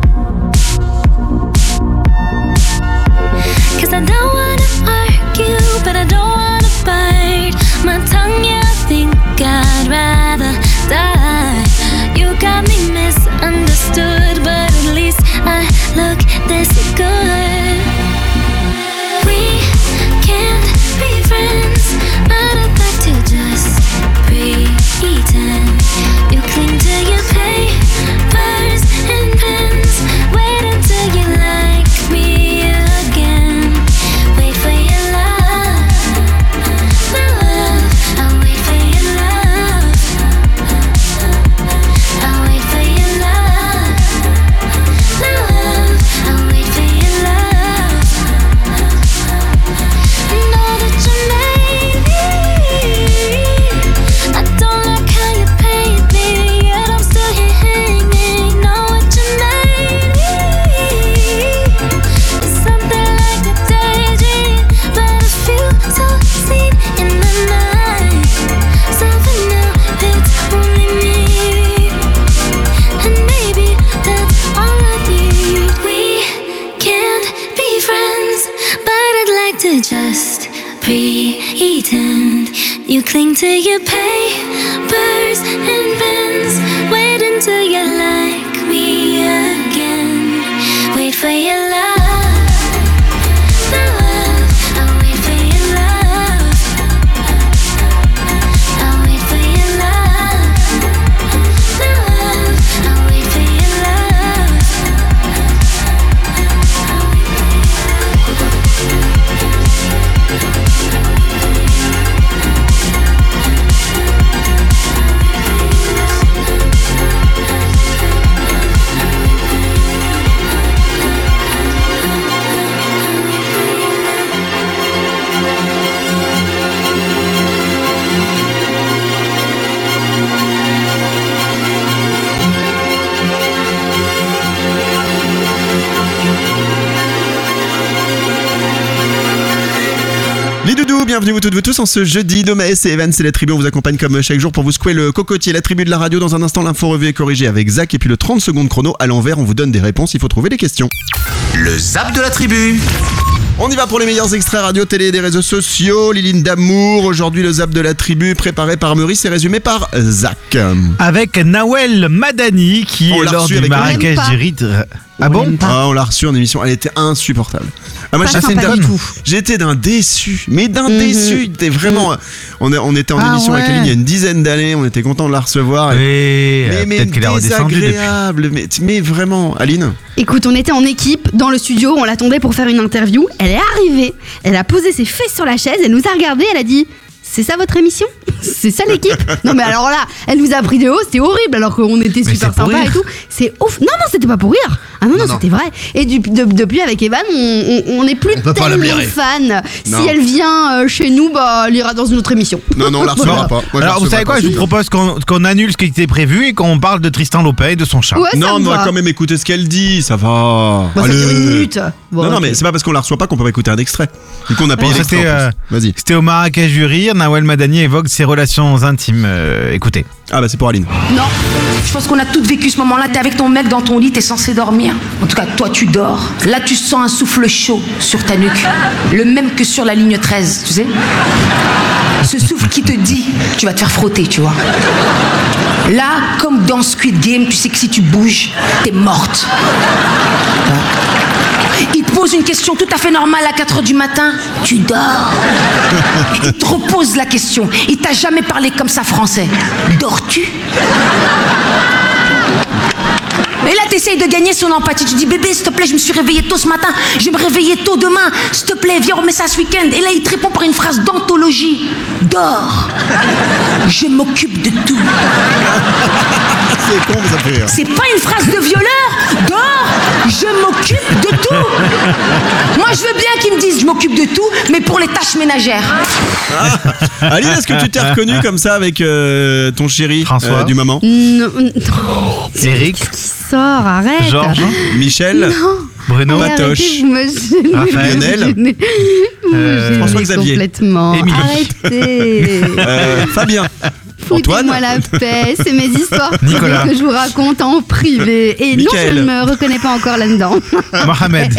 E: 'Cause I don't wanna argue, but I don't wanna bite my tongue, yeah, I think I'd rather die. You got me misunderstood, but at least I look this good. We can't be friends, but I'd like to just pretend. You cling to your papers and pens. Wait until you like me again. Wait for your love, my love. I'll wait for your love. I'll wait for your love, my love. Cling to your papers and pens. Wait until you like me again. Wait for your love.
B: Bienvenue vous toutes, vous tous en ce jeudi de mai, c'est Evan, c'est la tribu, on vous accompagne comme chaque jour pour vous secouer le cocotier, la tribu de la radio. Dans un instant, l'info revue est corrigée avec Zach et puis le 30 secondes chrono à l'envers, on vous donne des réponses, il faut trouver les questions.
F: Le zap de la tribu.
B: On y va pour les meilleurs extraits radio, télé et des réseaux sociaux. Liline d'amour, aujourd'hui le zap de la tribu préparé par Maurice et résumé par Zach.
C: Avec Nawel Madani qui est lors du Marrakech du Rire. Ah bon?
B: On l'a reçu en émission, elle était insupportable.
C: Moi
B: j'étais d'un déçu, mais d'un déçu. C'était vraiment. On était en émission avec Aline il y a une dizaine d'années, on était content de la recevoir.
C: Mais peut-être qu'elle est redescendue
B: désagréable, mais vraiment, Aline.
D: Écoute, on était en équipe dans le studio, on l'attendait pour faire une interview. Elle est arrivée, elle a posé ses fesses sur la chaise, elle nous a regardé, elle a dit: c'est ça votre émission? C'est ça l'équipe? Non mais alors là, elle nous a pris de haut, c'était horrible alors qu'on était super sympa et tout. C'est ouf. Non, c'était pas pour rire. Ah non, c'était vrai. Et depuis avec Evan, on n'est plus tellement fan. Si elle vient chez nous, elle ira dans une autre émission.
B: Non, on la recevra pas.
C: Alors vous savez quoi, je vous propose qu'on annule ce qui était prévu et qu'on parle de Tristan Lopez et de son chat.
D: Ouais,
B: non, on va quand même écouter ce qu'elle dit, ça va.
D: Ça dure une minute.
B: Non, mais c'est pas parce qu'on la reçoit pas qu'on peut pas écouter un extrait. Du coup, on a payé l'extrait. Vas-y.
C: C'était au Marrakech du Rire, Nawel Madani évoque ses relations intimes. Écoutez.
B: Ah bah c'est pour Aline.
R: Non, je pense qu'on a toutes vécu ce moment-là. T'es avec ton mec dans ton lit, t'es censé dormir. En tout cas, toi tu dors. Là tu sens un souffle chaud sur ta nuque. Le même que sur la ligne 13, tu sais. Ce souffle qui te dit, tu vas te faire frotter, tu vois. Là, comme dans Squid Game, tu sais que si tu bouges, t'es morte. Il te pose une question tout à fait normale à 4h du matin. Tu dors. Il te repose la question. Il t'a jamais parlé comme ça français. Dors-tu? Et là, t'essayes de gagner son empathie. Tu dis: bébé, s'il te plaît, je me suis réveillée tôt ce matin. Je vais me réveiller tôt demain. S'il te plaît, viens, on remet ça ce week-end. Et là, il te répond par une phrase d'anthologie. Dors. Je m'occupe de tout.
B: C'est con, mais ça fait rire.
R: C'est pas une phrase de violeur. Dors. Je m'occupe de tout. Moi, je veux bien qu'ils me disent: je m'occupe de tout, mais pour les tâches ménagères.
B: Aline, est-ce que tu t'es reconnue comme ça avec ton chéri
C: François
B: du moment?
D: Non.
C: Eric
D: Sors, arrête.
C: Georges?
B: Michel?
D: Non.
B: Bruno? Patoche? Lionel? François Xavier?
D: Complètement.
C: Émilie.
D: Arrêtez.
B: Fabien? Antoine?
D: Foutez-moi la paix, c'est mes histoires
C: Nicolas.
D: que je vous raconte en privé. Et
B: Michael.
D: non, je ne me reconnais pas encore là-dedans.
C: Mohamed.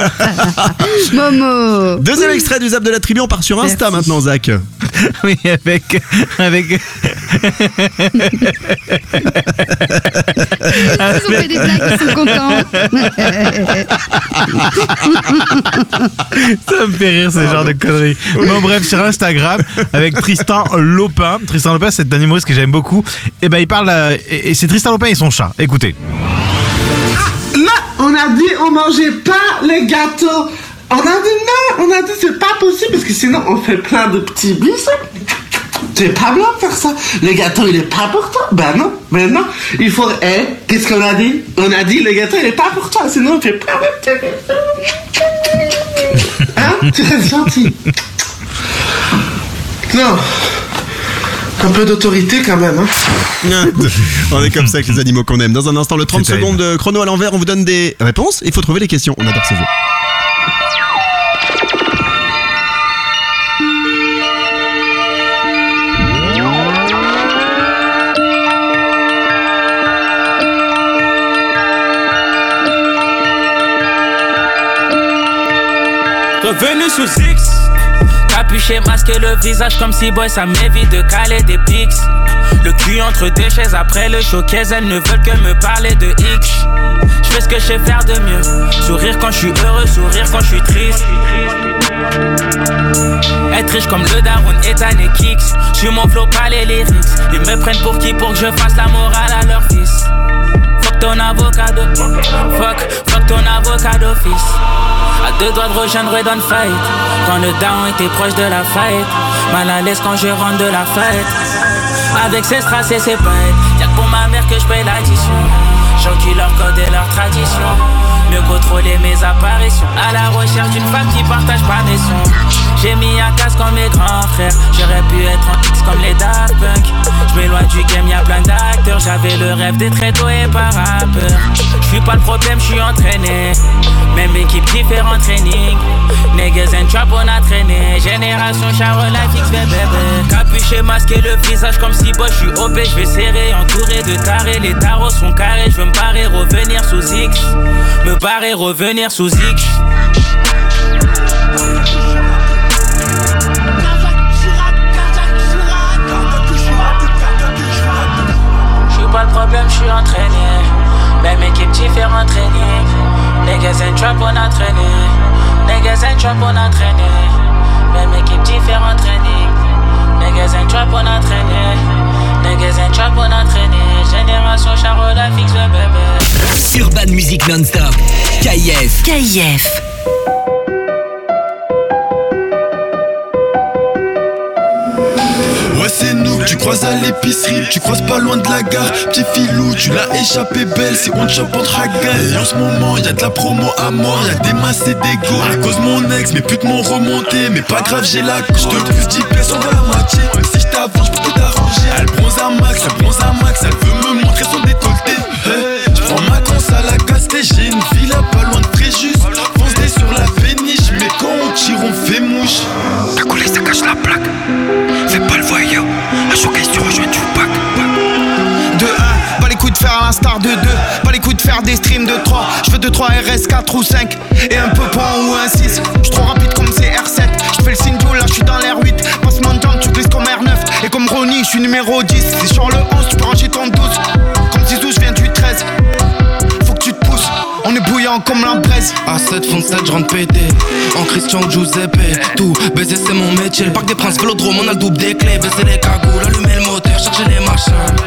D: Momo.
B: Deuxième extrait du Zap de la tribu, on part sur Insta maintenant, Zach.
C: Oui, avec...
D: Ils ont fait des blagues, ils sont contents.
C: Ça me fait rire ce genre de conneries. Bon bref, sur Instagram avec Tristan Lopin. Tristan Lopin, c'est un humoriste que j'aime beaucoup. Et ben il parle et c'est Tristan Lopin et son chat. Écoutez.
S: Là, on a dit on mangeait pas le gâteau. On a dit non, on a dit c'est pas possible parce que sinon on fait plein de petits bisous. C'est pas bien de faire ça. Le gâteau, il est pas pour toi. Ben non. Il faut... qu'est-ce qu'on a dit? On a dit le gâteau, il est pas pour toi. Sinon, on fait plein de petits bisous. Hein? Tu restes gentil. Non. Un peu d'autorité quand même, hein.
B: On est comme ça avec les animaux qu'on aime. Dans un instant, le 30 secondes de chrono à l'envers, on vous donne des réponses. Il faut trouver les questions. On adore ces jeux.
T: Revenu sous X,
H: Capuché, masqué le visage comme si boy, ça m'évite de caler des pics. Le cul entre deux chaises après le showcase, elles ne veulent que me parler de X. Je fais ce que je sais faire de mieux. Sourire quand je suis heureux, sourire quand je suis triste. Être riche comme le daron est un Kicks. J'suis mon flow, pas les lyrics. Ils me prennent pour qui pour que je fasse la morale à leur fils. Fuck ton avocat fuck ton avocat d'office. À deux doigts de rejoindre Red on Fight. Quand le down était proche de la fight. Mal à l'aise quand je rentre de la fête. Avec ses strass et ses paillettes. Y'a que pour ma mère que je paye l'addition. J'enquille leur code et leur tradition. Mieux contrôler mes apparitions. À la recherche d'une femme qui partage pas mes sons. J'ai mis un casque comme mes grands frères. J'aurais pu être en X comme les Daft Punk. J'm'éloigne du game, y'a plein d'acteurs. J'avais le rêve d'être étoilé par rappeur. J'suis pas le problème, j'suis entraîné. Même équipe, différent training. Niggas and trap, on a traîné. Génération Charles, life X, bébé. Capuché, masqué le visage comme si boy, j'suis OP. J'vais serrer, entouré de carrés. Les tarots sont carrés, j'veux me barrer, revenir sous X. Me barrer, revenir sous X. Pas le problème, je suis entraîné. Même équipe, différent training. Niggas and trap, on a traîné. Niggas and trap, on a traîné. Même équipe, différent training. Niggas and trap, on a traîné. Niggas and trap, on a traîné. Génération Charles, la fixe le bébé.
O: Urban Music Non-Stop. KIF.
A: KIF.
T: Ouais c'est nous, tu croises à l'épicerie, tu croises pas loin de la gare. Petit filou, tu l'as échappé belle, si on te chope entre hagas. Et en ce moment y'a de la promo à mort, y'a des masses et des go. À cause mon ex, mes putes m'ont remonté. Mais pas grave, j'ai la couche de plus 10 pièces, on va la moitié. Si je t'avance, j'peux tout arranger. Elle bronze à max, elle veut me montrer son décolleté. Hey, j'prends ma conce à la casse-tête, j'ai une villa pas loin de Fréjus. Fonce-les sur la péniche, mais quand on tire on fait mouche.
U: T'as collé, ça cache la plaque. Fais pas le voyeur, à showcase tu rejoins Tupac.
V: De 1, pas les coups de fer à l'instar de 2. Pas les coups de fer des streams de 3. Je veux 2, 3 RS, 4 ou 5. Et un peu point ou un 6. J'suis trop rapide comme CR7. J'fais le signe là j'suis dans l'air 8. Passe mon temps, tu glisses comme R9. Et comme Ronnie, j'suis numéro 10. C'est sur le 11, tu peux ranger ton 12. Comme Zizou, j'viens du 13. Faut que tu te pousses, on est bouillant comme la braise.
M: A7, fond 7, j'rentre pété. En Christian Giuseppe, tout baiser c'est mon métier. Le parc des Princes, Vélodrome, on a le double des clés. Baiser les cagoules, allumer le moteur, charger les machins.